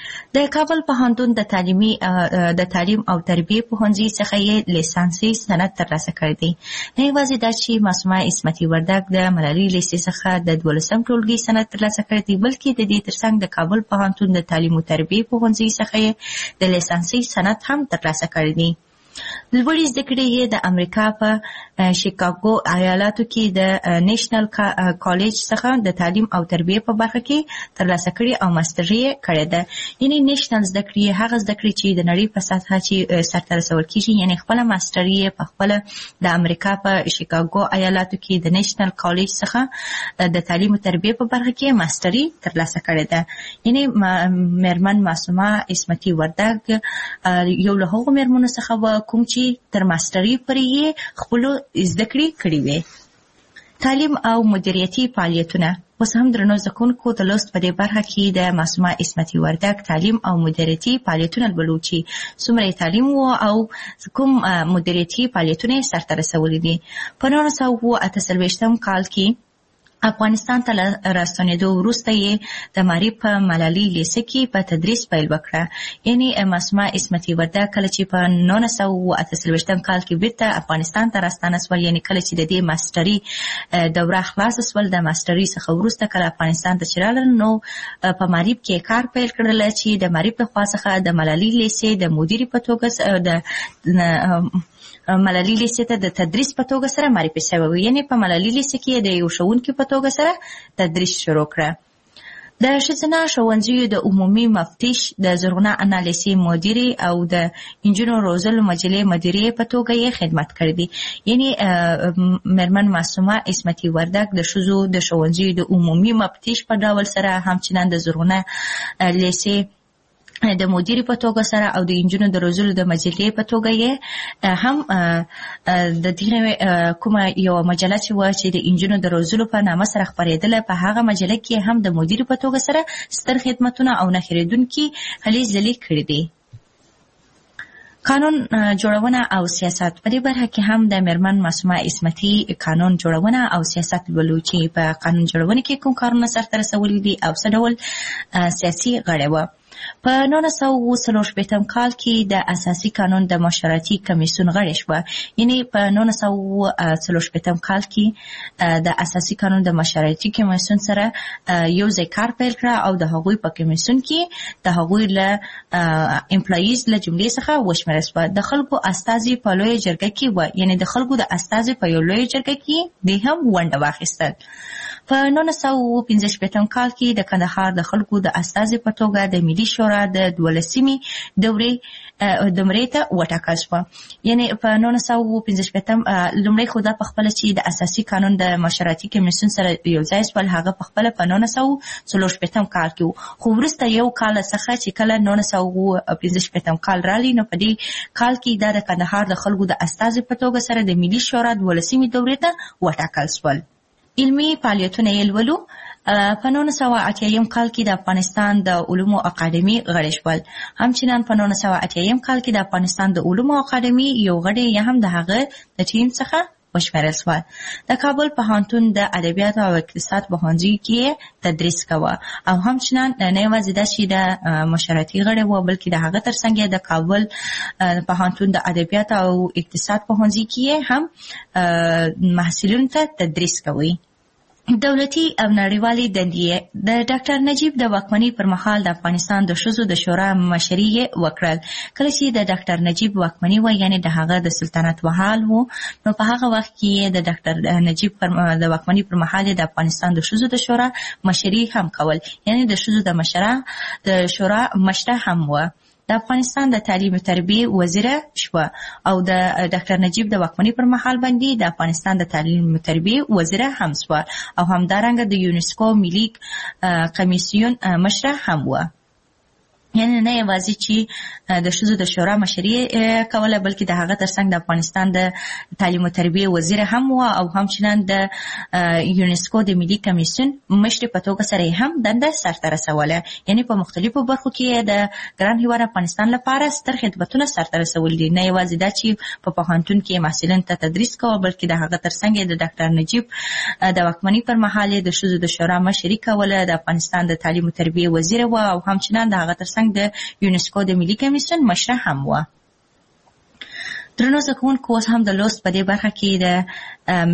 د کابل پوهنتون د تعلیمي د تعلیم او تربیې پوهنځي څخه یې لیسانسي سند ترلاسه کړی دی. نه یوازې دا چې معصومه عصمتي وردګ د ملالۍ لیسې څخه د دولسم ټولګي سند ترلاسه کړی دی، بلکې د دې ترڅنګ د کابل پوهنتون د تعلیم او تربیې پوهنځي څخه یې د لیسانسي سند هم ترلاسه کړی دی. لوړې زده کړې یې د امریکا په شیکاګو ایالاتو کې د نیشنل کالج څخه د تعلیم او تربیې په برخه کې ترلاسه کړې او ماستري یې کړې ده. یعنې نیشنل زده کړې هغه زده کړې چې د نړۍ په سطحه چې سرته رسول کېږي، یعنې خپله ماستري یې په خپله د امریکا په شیکاګو ایالاتو کې د نیشنل کالج څخه د تعلیم او تربیې په برخه کې ماستري ترلاسه کړې ده. یعنې مېرمن معصومه عصمتي وردګ یو له هغو مېرمنو څخه وه کوم چې تر ماستري پورې یې خپلو زده کړې کړې وې. تعلیم او مدیریتي فعالیتونه. اوس هم درنو زده کوونکو د لوست په دې برخه کې د معصومه عصمتي وردګ تعلیم او مدیریتي فعالیتونه لولو چې څومره یې تعلیم و او کوم مدیریتي فعالیتونه یې سرته رسولي دي. په نولس سوه اته څلوېښتم کال کې افغانستان ته راستنېدو وروسته یې د معارف په ملالۍ لیسه کې په تدریس پیل وکړه. یعنې معصومه عصمتي وردګ کله چې په نولس سوه اته څلوېښتم کال کې بیرته افغانستان ته راستانه سول، یعنې کله چې د دې ماستري دوره خلاصه سول، د ماستري څخه وروسته کله افغانستان ته چې راغلل نو په معارف کې کار پیل کړل چې د معارف له خوا څخه د ملالۍ لیسې د مدیرې په توګه د ملالۍ لیسې ته د تدریس په توګه سره معرفي شوی و. یعنې په ملالۍ لیسې کې د یو ښوونکي په توګه سره تدریس شروع کړه. د ښځینه ښوونځیو د عمومي مفتش، د زرغونه انا لیسې مدیرې او د انجونو روزلو مجلې مدیرې په توګه یې خدمت کړی دی. یعنې مېرمن معصومه عصمتي وردګ د ښځو د ښوونځیو د عمومي مفتش په ډول سره همچنان د زرغونه لیسې د مدیرې په توګه سره او د انجونو د روزلو د مجلې په توګه یې هم د دې کومه یوه مجله چې وه چې د انجونو د روزلو په نامه سره خپرېدله، په هغه مجله کې هم د مدیرې په توګه سره ستر خدمتونه او نه هېرېدونکي هلې ځلې کړي دي. قانون جوړونه او سیاست. په دې برخه کې هم د مېرمن معصومه عصمتي قانون جوړونه او سیاست لولو چې په قانون جوړونه کې کوم کارونه سرته رسولي دي او څه ډول سیاسي غړې وه. په نولس سوه څلور شپېتم کال کې د اساسي قانون د مشورتي کمیسیون غړې شوه. یعنې په نولس سوه څلور شپېتم کال کې د اساسي قانون د مشورتي کمیسیون سره یو ځای کار پیل کړه او د هغوی په کمیسیون کې د هغوی له امپلایز له جملې څخه وشمېرل شوه. د خلکو استازي په لویه جرګه کې وه، یعنې د خلکو د استازي په یو لویه جرګه کې دې هم ونډه واخیستل. په نولس سوه پنځه شپېتم کال کې د کندهار د خلکو د استازي په توګه د ملي شورا د دولسمې دورې دمرې ته وټاکل شوه. یعنې په نولس سوه پنځه شپېتم لومړی خو دا پخپله چې د اساسي قانون د مشورتي کمیسیون سره یو ځای شول، هغه پخپله په نولس سوه څلور شپېتم کال کې و. خو وروسته یو کال څخه چې کله نولس سوه پنځه شپېتم کال راغلی نو په دې کال کې دا د کندهار د خلکو د استازي په توګه سره د ملي شورا دولسمې دورې ته وټاکل شول. علمي فعالیتونه یې لولو. په نولس سوه اتیایم کال کې د افغانستان د علومو اکاډمي غړي شول. همچنان په نولس سوه اتیایم کال کې د افغانستان د علومو اکاډمي یو غړی یا هم د هغه د ټیم څخه وشمېرل شول. د کابل پوهنتون د ادبیاتو او اقتصاد پوهنځي کې تدریس کاوه او همچنان نه یوازې دا چې د مشرتي غړی و بلکې د هغه ترڅنګ د کابل پوهنتون د ادبیاتو او اقتصاد پوهنځي کې هم محصلینو ته تدریس کوي. دولتي او نړیوالي دندې د ډاکټر نجیب د واکمنۍ پر مهال د افغانستان د ښځو د شورا مشري وکړل. کله چې د ډاکټر نجیب واکمنۍ و یعنی د هغه د سلطنت وحال وو نو په هغه وخت کې د ډاکټر نجیب پر د واکمنۍ پر مهال د افغانستان د ښځو د شورا مشري هم کول یعنی د ښځو د مشره د شورا مشره هم و. د افغانستان د تعلیم او تربیه وزیره شو او د ډاکټر نجیب د واکمنۍ پر مهال باندې د افغانستان د تعلیم او تربیه وزیره هم شو او همدارنګه د یونسکو ملي کمیسیون مشره هم و. یعنی نه یوازې چې د ښځو د شورا مشري کوله بلکې د هغه ترڅنګ د افغانستان د تعلیم او تربیه وزیر هم و او همچنان د یونسکو د ملي کمیسیون مشر په توګه سره هم دنده سرته رسوله. یعنی په مختلفو برخو کې د ګران هیواد افغانستان لپاره ستر خدمتونه سرته رسول دي. نه یوازې دا چې په پوهنتون کې محصلین ته تدریس کوي بلکې د هغه ترڅنګ د ډاکټر نجیب د واکمنۍ پر مهال د ښځو د شورا مشري کوله د افغانستان د تعلیم او تربیه وزیر و او همچنان د هغه ترڅنګ د یونسکو د ملي کمیسیون مشره هم و. درنو زده کوونکو اوس هم د لوست په دې برخه کې د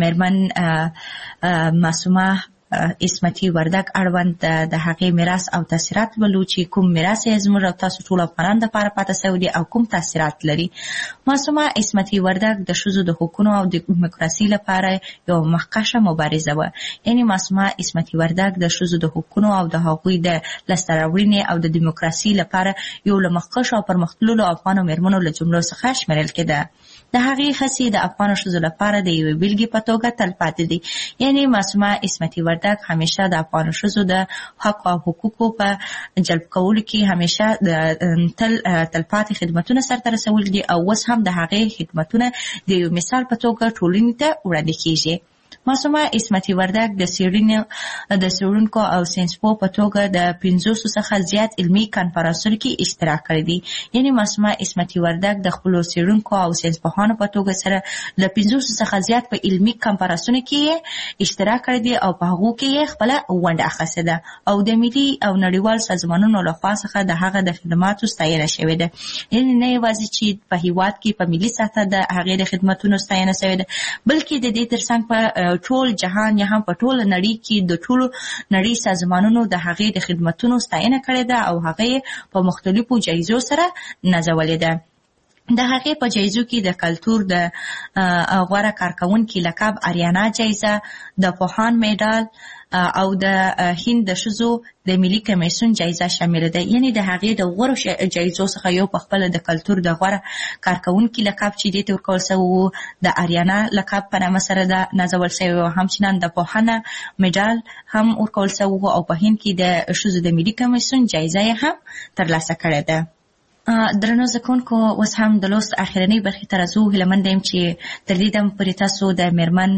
میرمن معصومه اسمتي وردګ اړوند د هغې میراث او تاثیرات ولو چې کوم میراث یې زموږ او تاسو ټول افغانانو دپاره پاته سوی دی او کوم تاثیرات لري. معصومه اسمتي وردګ د ښځو د حقونو او د دیموکراسۍ لپاره یو مخکښه مبارزه وه. یعنی معصومه اسمتي وردګ د ښځو د حقونو او د هغوی د لاسته راوړنې او د دیموکراسۍ لپاره یو له مخکښو او پرمختللو افغانو میرمنو له جملو څخه شمیرل کېده. د هغې هڅې د افغانو ښځو لپاره د یوې بېلګې په توګه تل پاتې دي. یعنی معصومه اسمتي وردګ همیشه د افغانو ښځو د حق او حقوقو په جلب کولو کې همیشه تل تلپاتې خدمتونه سرته رسولي دي او اوس هم د هغې خدمتونه د یو مثال په توګه ټولنې ته وړاندې کېږي. معصومه اسمتي وردګ د څېړنې د څېړونکو او ساینسپوه په توګه د پنځوسو څخه زیات علمي کنفرانسونو کې اشتراک کړی دی. یعنی معصومه اسمتي وردګ د خپلو څېړونکو او ساینسپوهانو په توګه سره له پنځوسو څخه زیات په علمي کنفرانسونو کې اشتراک کړی دی او په هغو کې یې خپله ونډه اخیستې ده او د ملي او نړیوال سازمانونو لخوا څخه د هغه د خدماتو ستاینه شوې ده. یعنی نه یوازې چې په هېواد کې په ملي سطحه د هغې د خدمتونو ستاینه شوې ده بلکې د دې ترڅنګ په ټول جهان یا هم په ټوله نړۍ کې د ټولو نړۍ سازمانونو د هغې د خدمتونو ستاینه کړې ده او هغې په مختلفو جایزو سره نازولې ده. د هغې په جایزو کې د کلتور د غوره کارکوونکي لقب اریانا جایزه، د پوهان میډال او د هند د ښځو د ملي کمیسیون جایزه شامل ده. یعنی د هغې د غوره جایزو څخه یو په خپله د کلتور د غوره کارکوونکي لقب چې دې ته ورکول شوی و د اریانا لقب په نامه سره ده نازول شوی و. همچنان د پوهنه میډال هم ورکول شوی و او په هند کې د ښځو د ملي کمیسیون جایزه یې هم ترلاسه کړې ده. درنو زده کوونکو اوس هم د لوست اخرنۍ برخې ته راځو. هیله یم چې تر دې دم پورې تاسو د میرمن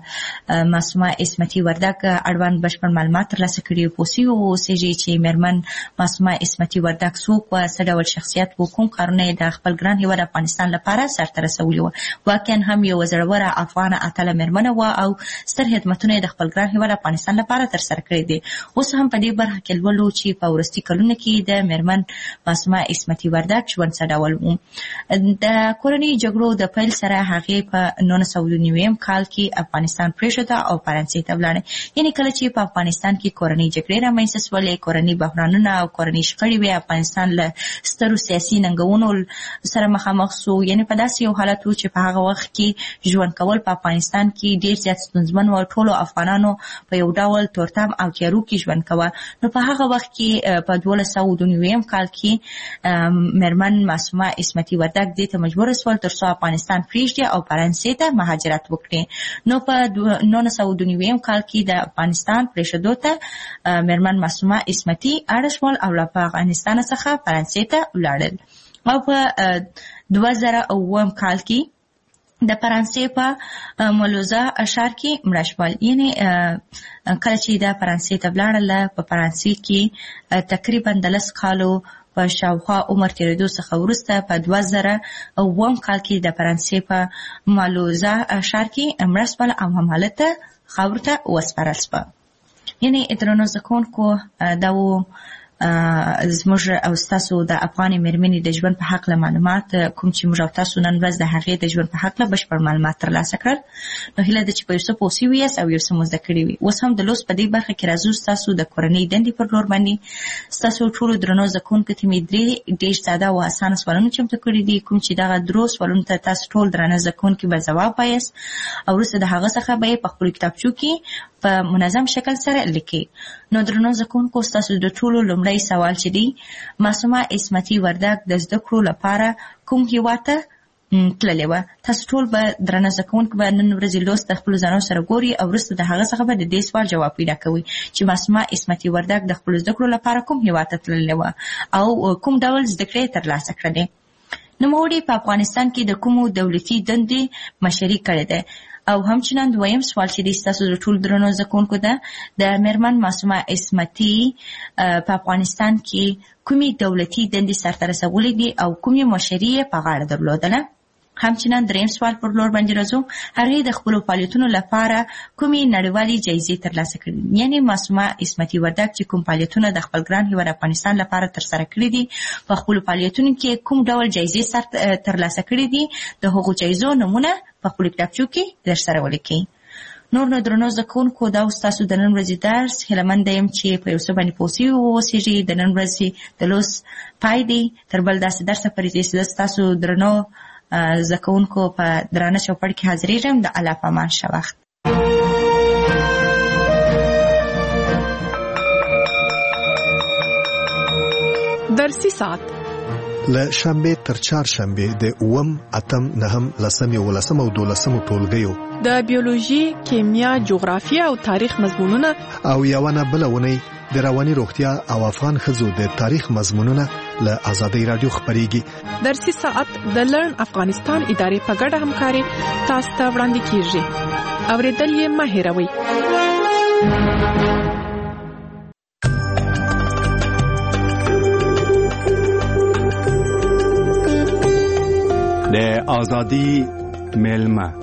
معصومه اسمتي وردګ اړوند بشپړ معلومات ترلاسه کړي پوه سوي اوسېږئ چې میرمن معصومه اسمتي وردګ څوک وه، څه ډول شخصیت و، کوم کارونه یې د خپل ګران هېواد افغانستان لپاره سرته رسولي وه. واقعا هم یوه زړوره افغانه اتله میرمنه وه او ستر خدمتونه یې د خپل ګران هېواد افغانستان لپاره ترسره کړي دي. اوس هم په دې برخه کې لولو چې په وروستي کلونو کې د میرمن معصومه اسمتي وردګ ژوند څه ډول و. د کورنۍ جګړو د پیل سره هغې په نولس سوه نویم کال کې افغانستان پرېښوده او فرانسې ته ولاړه. یعنې کله چې په افغانستان کې کورنۍ جګړې رامنځته شولې، کورنۍ بحرانونه او کورنۍ شخړې وې، افغانستان له سترو سیاسي ننګونو سره مخامخ سو. یعنې په داسې یو حالت و چې په هغه وخت کې ژوند کول په افغانستان کې ډېر زیات ستونزمن و. ټولو افغانانو په یو ډول تورتم او تیارو کې ژوند کوه. نو په هغه وخت کې په دولس سوه نویم کال کې میرمن معصومه اسمتي وردګ دې ته مجبور شول تر څو افغانستان پرېږدي او فرانسې ته مهاجرت وکړي. نو په نولس سوه نویم کال کې د افغانستان پرېښودو ته میرمن معصومه اسمتي اړ شول او له افغانستان څخه فرانسې ته ولاړل. او په دوه زره اووم کال کې د فرانسې په مولوزا ښار کې مړه شول. یعنی کله چې د فرانسې ته ولاړله په فرانسې کې تقریبا د لس کالو په شاوخوا عمر تېرېدو څخه وروسته په دوه زره اووم کال کې د فرانسې په مولوزا ښار کې مړه شول او همالته خاورو ته وسپارل شوه. یعنی درنو زده کوونکو دا و زموږ او ستاسو د افغاني مېرمنې د ژوند په هکله معلومات کوم چې موږ او تاسو نن ورځ د هغې د ژوند په هکله بشپړ معلومات ترلاسه کړل. نو هیله ده چې په یو څه پوه سوي یاست او یو څه مو زده کړي وي. اوس هم د لوست په دې برخه کې راځو ستاسو د کورنۍ دندې پر لور باندې. ستاسو ټولو درنو زده کوونکو ته مې درې ډېر ساده او اسانه سوالونه چمتو کړي دي، کوم چې دغه درو سوالونو ته تاسو ټول درانه زده کوونکي به ځواب وایاست او وروسته د هغه څخه به یې په خپلو کتابچو کې په منظم شکل سره لیکي. نو درنو زده کوونکو ستاسو د ټولو لومړی سوال چې دی، معصومه عصمتي وردګ د زده کړو لپاره کوم هېواد ته تللې وه؟ تاسو ټول به درنه زده کوونکي به نن ورځې لوست د خپلو ځانونو سره ګوري او وروسته د هغه څخه به د دې سوال جواب پیدا کوئ چې معصومه عصمتي وردګ د خپلو زده کړو لپاره کوم هېواد ته تللې وه او کوم ډول زده کړې یې ترلاسه کړلې. نوموړي په افغانستان کې د کومو دولتي دندې مشري کړې ده؟ او همچنان دویم سوال چې دی ستاسو د ټولو درنو زده کوونکو ده، د میرمن معصومه عصمتي په افغانستان کې کومې دولتي دندې سرته رسولې دي او کومې مشري یې په غاړه درلودله؟ همچنان دریم سوال پر لور باندې راځو، هغې د خپلو فعالیتونو لپاره کومې نړیوالې جایزې ترلاسه کړي؟ یعنې معصومه عصمتي وردګ چې کوم فعالیتونه د خپل ګران هېواد افغانستان لپاره ترسره کړي دي، په خپلو فعالیتونو کې کوم ډول جایزې سر ترلاسه کړي دي، د هغو جایزو نومونه په خپلو کتابچو کې درسره ولیکئ. نور نو درنو زده کوونکو دا ستاسو د نن ورځې درس. هیله منده یم چې په یو څه باندې پوه سوي واوسېږئ. د نن ورځې د لوست پای دی. تر بل داسې درسه پورې زه ستاسو درنو زده کوونکو په درانه چوپړ کې حاضرېږم. د الله په امان ښه وخت. درسي ساعت له شنبه تر چهارشنبه د اووم، اتم، نهم، لسم، یولسم او دولسم ټولګیو د بیولوژي، کیمیا، جغرافیه او تاریخ مضمونونه او یوه بله اونۍ د رواني روغتیا او افغان ښځو د تاریخ مضمونونه له ازادۍ راډیو خپرېږي. درسي ساعت د لرن افغانستان ادارې په ګډه همکاري تاسو ته وړاندې کیږي. اورېدل یې مه هېروئ. د ازادي ملما.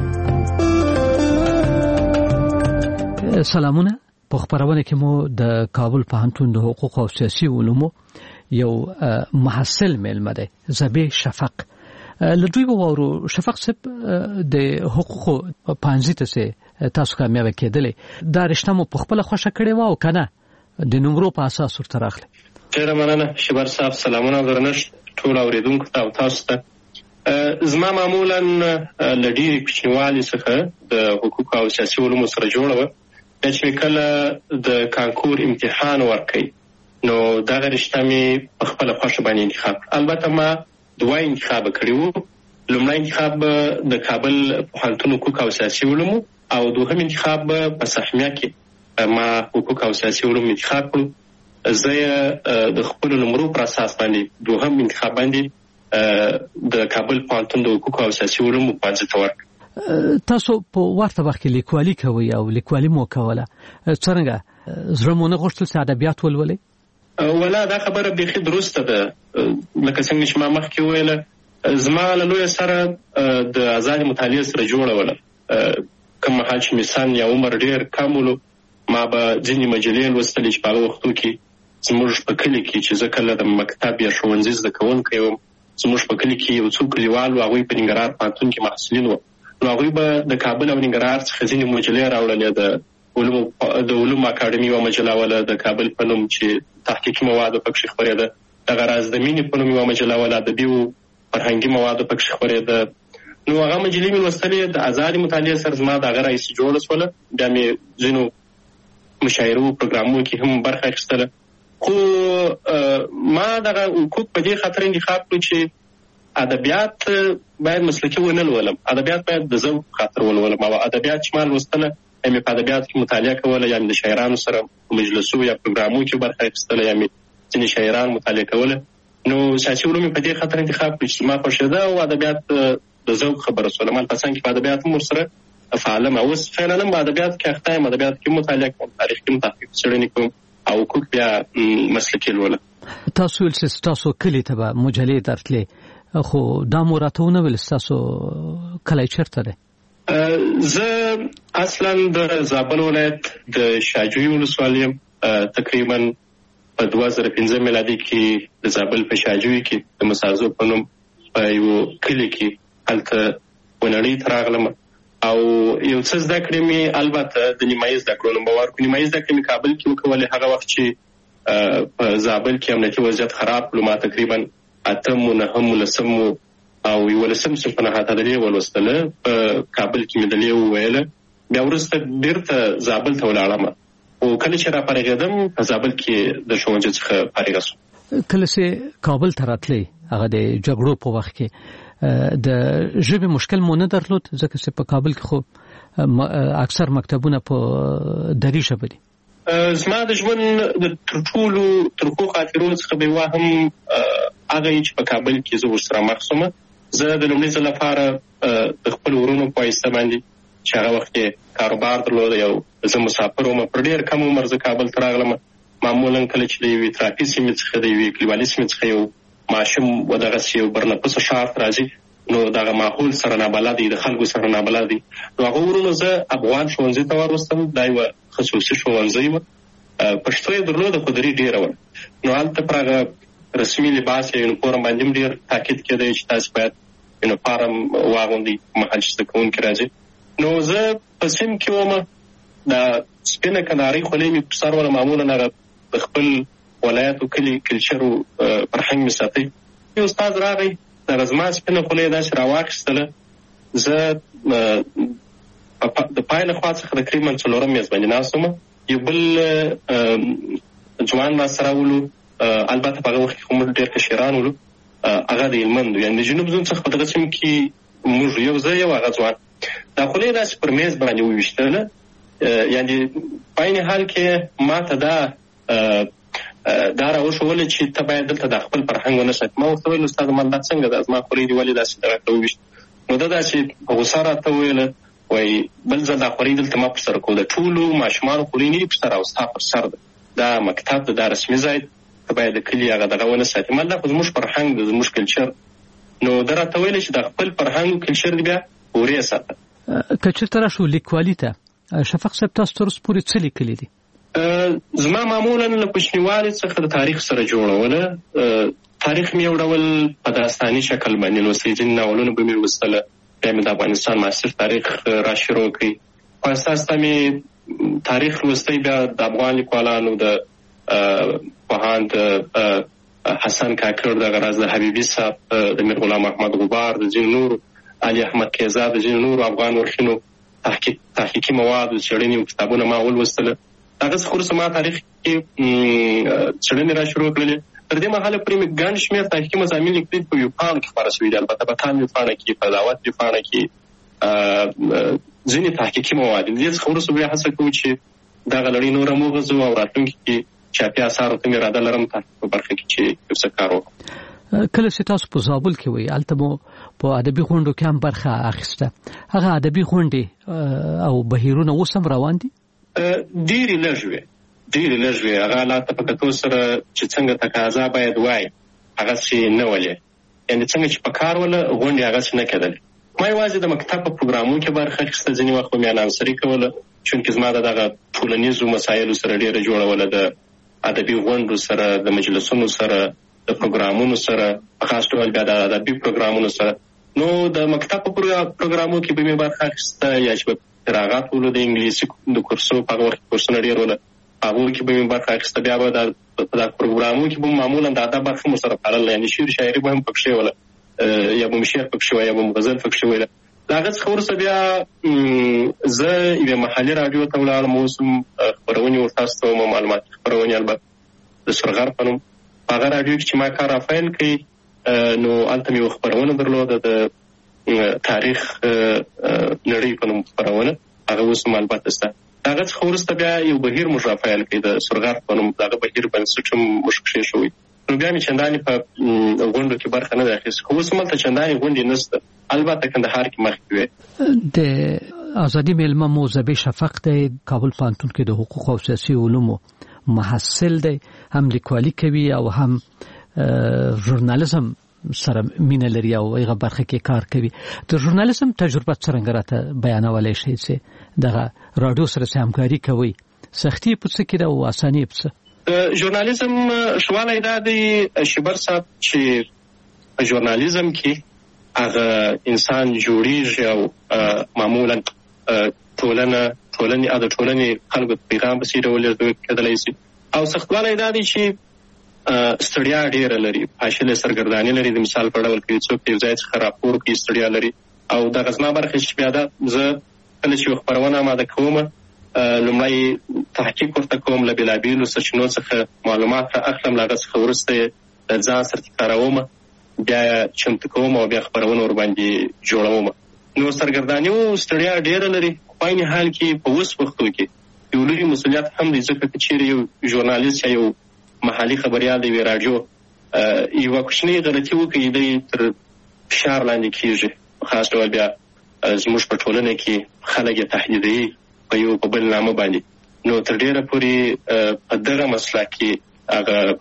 سلامونه. په خبرونه کې مو د کابل پوهنتون د حقوق او سیاسي علومو یو محصل ملما دی، زبی شفق. لدوی وورو شفق صاحب د حقوق پانځي ته تاسو کامیاب کېدلې، دا رښتیا مو په خپل خوښه کړې و او کنه د نمبرو په اساس ورته راغله؟ ډېره مننه شبر صاحب. سلامونه درنښت ټول اوریدونکو ته او تاسو ته. زما معمولا له ډېرې کوچنیوالي څخه د حقوق او سیاسي علومو سره جوړه وه. چې کله د کانکور امتحان ورکوي نو دغه رشته مې په خپله خوښه باندې انتخاب. البته ما دوه انتخاب کړي وو. لومړی انتخاب د کابل پوهنتون حقوق او سیاسي علومو او دوهم انتخاب په سهمیه کې ما حقوق او سیاسي علوم انتخاب کړو. زه د خپلو نمرو پر اساس باندې دوهم انتخاب باندې د کابل پوهنتون د حقوق او سیاسي علومو پانځه ته ورکړ. تاسو په ورته وخت کې لیکوالي کوئ او لیکوالي مو کوله، څرنګه زړه مو نه غوښتل چې ادبیات ولولئ؟ ولا دا خبره بیخي درسته ده. لکه څنګه چې ما مخکې وویله، زما له لویه سره د ازادې مطالعې سره جوړه وله. کوم مهال چې مې سن یا عمر ډېر کم ولو، ما به ځینې مجلې لوستلې چې په هغه وختو کې زموږ په کلي کې چې زه کله د مکتب یا ښوونځي زده کوونکی وم، زموږ په کلي کې یو څو کلیوال وو، هغوی په ننګرهار پوهنتون کې محصلین وو. نو هغوی به د کابل او ننګرهار څخه ځینې مجلې راوړلې. د علومو د علومو اکاډمي یوه مجله وله د کابل په نوم چې تحقیقي موادو پکښې خپرېده. دغه راز د مینې په نوم یوه مجله وله، ادبي او فرهنګي موادو پکښې خپرېده. نو هغه مجلې مې لوستلې. د ازادې مطالعې سره زما د هغه راهیسې جوړه شوله. بیا مې ځینو مشاعرو پروګرامونو کې هم برخه اخیستله. خو ما دغه حقوق په دې خاطر انتخاب کړو چې ادبیات باید مسلکي ونه لولم. ادبیات باید د ذوق خاطر ولولم. او ادبیات چې ما لوستله، یا مې په ادبیاتو کې مطالعه کوله، یا مې د شاعرانو سره په مجلسو یا پروګرامونو کې برخه اخیستله، یا مې ځینې شاعران مطالعه کوله. نو سیاسي علوم په دې خاطر انتخاب کړو چې ما خوښېده او ادبیات د ذوق خبره سوله مال پسند کې په ادبیات مو سره فعال ما اوس فعلا هم ادبیات کې اخته ادبیات کې مطالعه کوم تاریخ کې تحقیق څېړنې کوم او کوم بیا مسلکي لوله تاسو ول تاسو کلی ته به مجلې درتلې خو دا مراتونه ول تاسو کله چرته ده زه اصلا د زابل ولایت د شاجوی ولسوالۍ تقریبا په دوه زره پنځه میلادي کې د زابل په شاجوی کې د مسازو په نوم په یو کلی کې هلته ونړۍ ته راغلم او یو څه زده کړې مې البته د نیمایي زده کړو نوم ورکړو نیمایي زده کړې مې کابل کې وکولې هغه وخت چې په زابل کې امنیتي وضعیت خراب کړو ما تقریبا اتم و نهم و لسم او یولسم صنف نه هاته د دې ولوستله په کابل کې مې د دې وویله بیا وروسته بیرته زابل ته ولاړم او کله چې را پارېږدم په زابل کې د ښوونځي څخه فارغ شوم کله چې کابل ته راتلې هغه د جګړو په وخت کې د ژبې مشکل مو نه درلود ځکه چې په کابل کې خو اکثر مکتبونه په دري ژبه دي زما د ژوند د تر ټولو ترخو خاطرو څخه به واهم هغه چې په کابل کې زه ورسره مخ شوم زه د لومړي ځل لپاره د خپل ورونو په واسطه باندې چې هغه وخت کې کاروبار درلود یو زه مسافر وم پر ډېر کم عمر زه کابل ته راغلم معمولا کله چې د یوې ترافیک سیمې څخه د یوې کلیوالي سیمې څخه یو ماشوم ودغسې یو برنپسه ښار ته راځي نو دغه ماحول سره نابلد دی د خلکو سره نابلد دی نو هغه ورونو زه افغان ښوونځي ته وروستم دا یوه خصوصي ښوونځی وه پښتو یې درلوده خو دري ډېره وه نو هلته پر هغه رسمي لباس یا یونیفورم باندې هم ډېر تاکید کېدی چې تاسې باید یونیفورم واغوندئ په مهال چې زده کوونکي راځي نو زه په سیم کې وم دا سپینه کنارۍ خولۍ مې په سر وله معمولا هغه د خپل ولایت و کلي کلچر و فرهنګ مې ساتئ یو استاد راغی دغه زما سپینه خولۍ یې داسې راواخیستله زه د پای له خوا څخه تقریبا څلورم میز باندې ناست وم یو بل ځوان راسره ولو البته په هغه وخت کې خو موږ ډېر کشران ولو هغه د هلمند یعنې د جنوب زون څخه په دغه سیمه کې موږ یو زه یو هغه ځوان دا خولۍ یې داسې پر میز باندې وویشتله یعنې په عین حال کې ما ته دا دا راوښوله چې ته باید دلته د خپل فرهنګ ونه ساتې ما ورته ویل استاده ما دا څنګه ده زما خولۍ دې ولې داسې دغه ته وویشت نو ده داسې په غوسه راته وویله وایي بل ځل دا خولۍ دلته ما پر سر کوو د ټولو ماشومانو خولۍ نه دي پر سر او ستا پر سر ده دا مکتب ده دا رسمي ځای ته باید د کلي هغه دغه ونه ساتې ما دا خو زموږ فرهنګ ده زموږ کلچر نو ده راته ویله چې د خپل فرهنګ او کلچر دې بیا ورې ساته که چېرته راشو لیکوالي ته شفق صاحب تاسو تر اوسه پورې څه لیکلي دي زما معمولا له کوچنیوالي څخه د تاریخ سره جوړوله تاریخ مې یو ډول په داستاني شکل باندې لوستی ځینې ناولونه به مې لوستله بیا مې د افغانستان معاصر تاریخ را شروع کړي خو اساس ته مې تاریخ لوستی بیا د افغان لیکوالانو د پوهاند حسن کاکړ دغه راز د حبیبي صاحب د میر غلام احمد غبار د ځینو نورو علي احمد کیزا د ځینو نورو افغان ورخینو تحقیق تحقیقي مواد او څېړنې او کتابونه ما ولوستله هغه څخه وروسته ما تاریخ کې څېړنې را شروع کړلې تر دې مهاله پورې مې ګڼ شمېر تحقیقي مضامین لیکلي په ویب پاڼو کې خپاره شوي دي البته په کان ویب پاڼه کې په دعوت ویب پاڼه کې ځینې تحقیقي مواد دي دې څخه وروسته بیا هڅه کوو چې دغه لړۍ نوره هم وغځوو او راتلونکي کې چاپي اثارو ته مې اراده لرم تحقیق په برخه کې چې یو څه کار وکړم کله چې تاسو په زابل کې وئ هلته مو په ادبي غونډو کې هم برخه اخیسته هغه ادبي غونډې او بهیرونه اوس هم روان دي ډېرې لږ وې ډېرې لږ وې هغه حالات په کتو سره چې څنګه تقاضا باید وای هغسې نه ولې یعنې څنګه چې په کار وله غونډې هغسې نه کېدلې ما یوازې د مکتب په پروګرامونو کې برخه اخیسته ځینې وخت به مې انانسري کوله چونکې زما د دغه ټولنیزو مسایلو سره ډېره جوړوله د ادبي غونډو سره د مجلسونو سره د پروګرامونو سره په خاص ډول بیا د ادبي پروګرامونو سره نو د مکتب په پروګرامونو کې به مې برخه اخیسته یا چې به فراغت ولو د انګلیسي د کورسو په هغه وخت کورسونه ډېر وله هغو کې به مې برخه اخیسته بیا به په دا پروګرامونو کې به معمولا د ادب برخه مو سره پالله یعنې شعر شاعري به هم پکښې وله یا به مې شعر پکښې وه یا به مې غزل پکښې ویله د هغه څخه وروسته بیا زه یوې محلي راډیو ته ولاړم اوس هم خپرونې ورتاسو ته وم معلوماتي خپرونې البته د سرغر په نوم په هغه راډیو کې چې ما کار رافیل کوي نو هلته مې یوه خپرونه درلوده د تاریخ نړۍ په نوم خپرونه هغه اوس هم البته شته د هغه څخه وروسته بیا یو بهیر موږ رافیل کوي د سرغر په نوم د هغه بهیر بنسټ هم موږ کښېښوی نو بیا مې چندانې په غونډو کې برخه نه ده اخیستې. خو اوس هملته چندانې غونډې نشته. البته کندهار کې مخکې وې. د ازادي میلمه مو زبې شفق دی، کابل پوهنتون کې د حقوق او سیاسي علومو محصل دی، هم لیکوالي کوي او هم ژورنالیزم سره مینه لري او هغه برخه کې کار کوي. د ژورنالیزم تجربه څنګه راته بیانولای شئ چې دغه رادیو سره همکاري کوي؟ سختي په څه کې ده او اساني په څه؟ د ژورنالیزم شوالی دا دی شبر صاحب چې په ژورنالیزم کې هغه انسان جوړیږي او معمولا ټولنه ټولنې د ټولنې خلکو ته پیغام په سي ډول کېدلی شي. او سختوالی دا دی چې ستړیا ډېره لري، فاشلې سرګرداني لري. د مثال په ډول کې څوک یو ځای څخه راپور کوي ستړیا لري. او دغه زما برخه چې بیا ده زه کله چې یو خپرونه آماده کوم لومړی تحقیق ورته کوم، له بېلابېلو سرچینو څخه معلومات را اخلم، له هغه څخه وروسته د ځان سره تکراروم، بیا چمتو کوم او بیا خپرونه ورباندې جوړوم. نو سرګرداني او ستړیا ډېره لري. په عین حال کې په اوس وختو کې یو لوی مسؤلیت هم دی، ځکه که چیرې یو ژورنالیست یا یو محلي خبریال د یوې راډیو یوه کوچنۍ غلطي وکړي دی تر فشار لاندې کېږي. خاص ډول بیا زموږ په ټولنه کې خلک یې تهدیدوي په یو په بل نامه باندې. نو تر ډېره پورې په دغه مسله کې هغه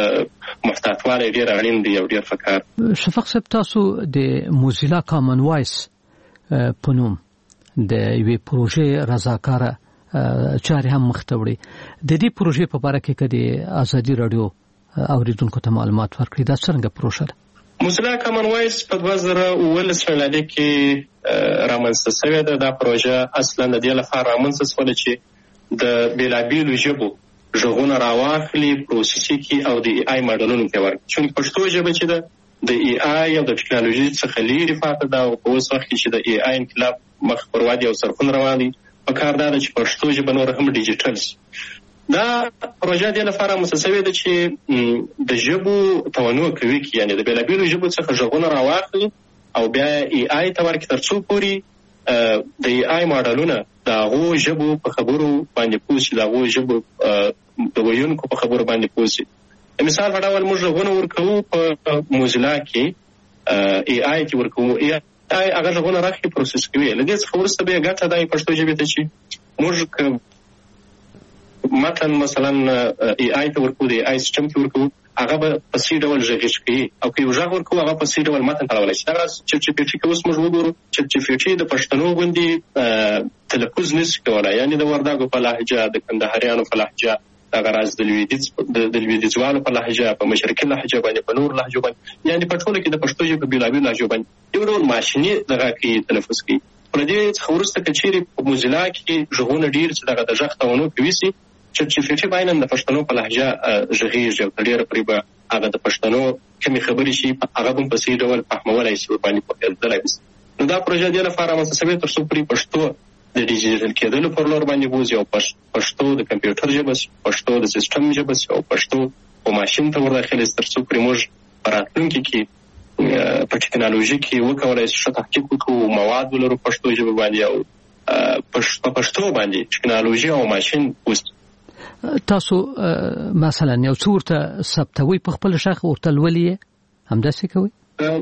محتاطوالی ډېر اړین دی او ډېر پکار. شفق صاحب، تاسو د موزیلا کامن وایس په نوم د یوې پروژې رضاکاره چارې هم مخ ته وړي. د دې پروژې په باره کې کدي ازادي رادیو اوریدونکو ته معلومات ورکړي، دا څنګه پروژه ده؟ موزیلا کامن وایس په دوه زره اوولس میلادي کې رامنځته شوې ده. دا پروژه اصلا د دې لپاره رامنځته شوه چې د بېلابېلو ژبو غږونه راواخلي، پروسس کړي او د ای آی ماډلونو ته ورکړي. چون پښتو ژبه چې ده د ای آی او د ټکنالوژي څخه لرې پاتې ده او په اوس وخت کې چې د ای آی انقلاب مخ پر ودې او سرخون روان دی، پکار ده چې پښتو ژبه نور هم ډیجیټل شي. دا پروژه د لپاره مسسوي ده چې د ژبو تنوع کوي، یعنی د بېلابېلو ژبو څخه غږونه راواخلي او بیا ای آی ته ورکړي، تر څو پورې د ای آی ماډلونه د هغو ژبو په خبرو باندې پوه شي، د هغو ژبو د ویونکو په خبرو باندې پوه شي. مثال په ډول موږ غږونه ورکوو په موزیلا کې، ای آی کې ورکوو، ای آی هغه غږونه راخلي پروسس کوي. له دې څخه وروسته بیا ګټه دا پښتو ژبې ته چې موږ متن مثلا ای آی ته ورکوو، د ای آی سیسټم کې ورکوو، هغه به په سي ډول غږیږ کوي او که یو غږ ورکوو هغه په سي ډول متن تړلی شي. دغه چټ جی پي ټي کې اوس موږ وګورو، چټ جي پي ټي د پښتنو غوندې تلفظ نشي کولی، یعنې د وردګو په لهجه، د کندهاریانو په لهجه، دغه راز د لویدیځ د لویدیځوالو په لهجه، په مشرقي لهجه باندې، په نور لهجو باندې، یعنې په ټوله کې د پښتو ژبې په بېلابېلو لهجو باندې یو ډول ماشیني دغه کې تلفظ کوي. له دې څخه وروسته که چیرې په موزیلا کې غږونه ډېر چې دغه د غږ تنوع کوي سي، چټ جي پي ټي باندې د پښتنو په لهجه غږیږي او تر ډېره پورې به هغه د پښتنو کومې خبرې شي هغه هم په صحیح ډول فهمولی شي، ورباندې پوهېدلی شي. نو دا پروژه دې لپاره رامنځته شوې تر څو پورې پښتو د ډیجیټل کېدلو پر لور باندې بوځي او پښتو د کمپیوټر ژبه شي، پښتو د سیسټم ژبه شي او پښتو په ماشین ته ورداخلې شي، تر څو پورې موږ په راتلونکي کې په ټکنالوژي کې وکولای شو ښه تحقیق وکړو، مواد ولرو پښتو ژبه باندې او په پښتو باندې ټکنالوژي او ماشین وست. تاسو مثلا یو څو ورته ثبتوي په خپل شخص ورته لولي همداسې کوي؟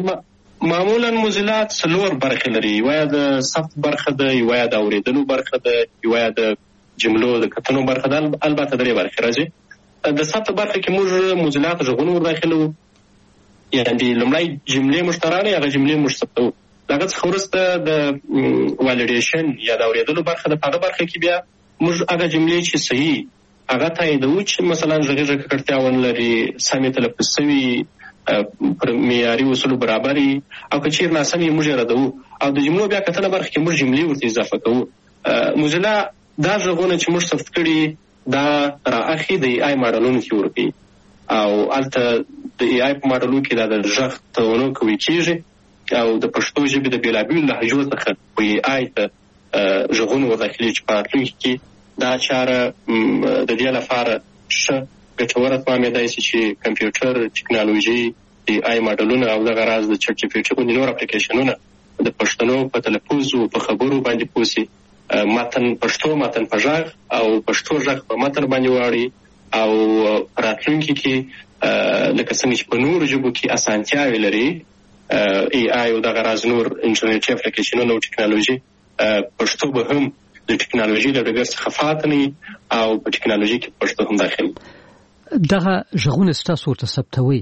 معمولا موزیلا څلور برخې لري، یوه د ثبت برخه ده، یوه د اورېدلو برخه ده، یوه د جملو د کتنو برخه ده، البته درې برخې راځي. د ثبت برخه کې موږ موزیلا ته غږونه ورداخلوو، یعنې لومړی جملې موږ ته راغلي، هغه جملې موږ ثبتوو. د هغه څخه وروسته د والیډیشن یا د اورېدلو برخه ده، په هغه برخه کې بیا موږ هغه جملې چې صحیح هغه تاییدوو چې مثلا غږیزه ککړتیا ونه لري، سمې تلفظ شوي، پر معیاري اصولو برابري، او که چیرې ناسم یې موږ یې ردوو. او د جملو بیا کتنه برخه کې موږ جملې ورته اضافه کوو. موزیلا دا غږونه چې موږ ثبت کړي دا رااخلي، د ای آی ماډلونو کې ورکوي او هلته د ای آی په ماډلونو کې دا د غږ تنوع کوي کېږي او د پښتو ژبې د بېلابېلو لهجو څخه په ای آی ته غږونه ورداخلي چې په راتلونکي کې دا چاره د دې لپاره ښه ګټوره تمامېدای شي چې کمپیوټر ټکنالوژي، د ای آی ماډلونه او دغه راز د چټ جي پي ټي غوندې نور اپلیکیشنونه د پښتنو په تلفظ او په خبرو باندې پوه شي، متن پښتو متن په غږ او پښتو غږ په متن باندې واړي، او راتلونکي کې لکه څنګه چې په نورو ژبو کې اسانتیاوې لري ای آی او دغه راز نور انټرنیټي اپلیکیشنونه او ټکنالوژي، پښتو به هم د ټکنالوژي له ډګر څخه فعال نه او په ټکنالوژي کې پښتو هم داخل. دغه ژغون ستاسو ورته ثبتوي،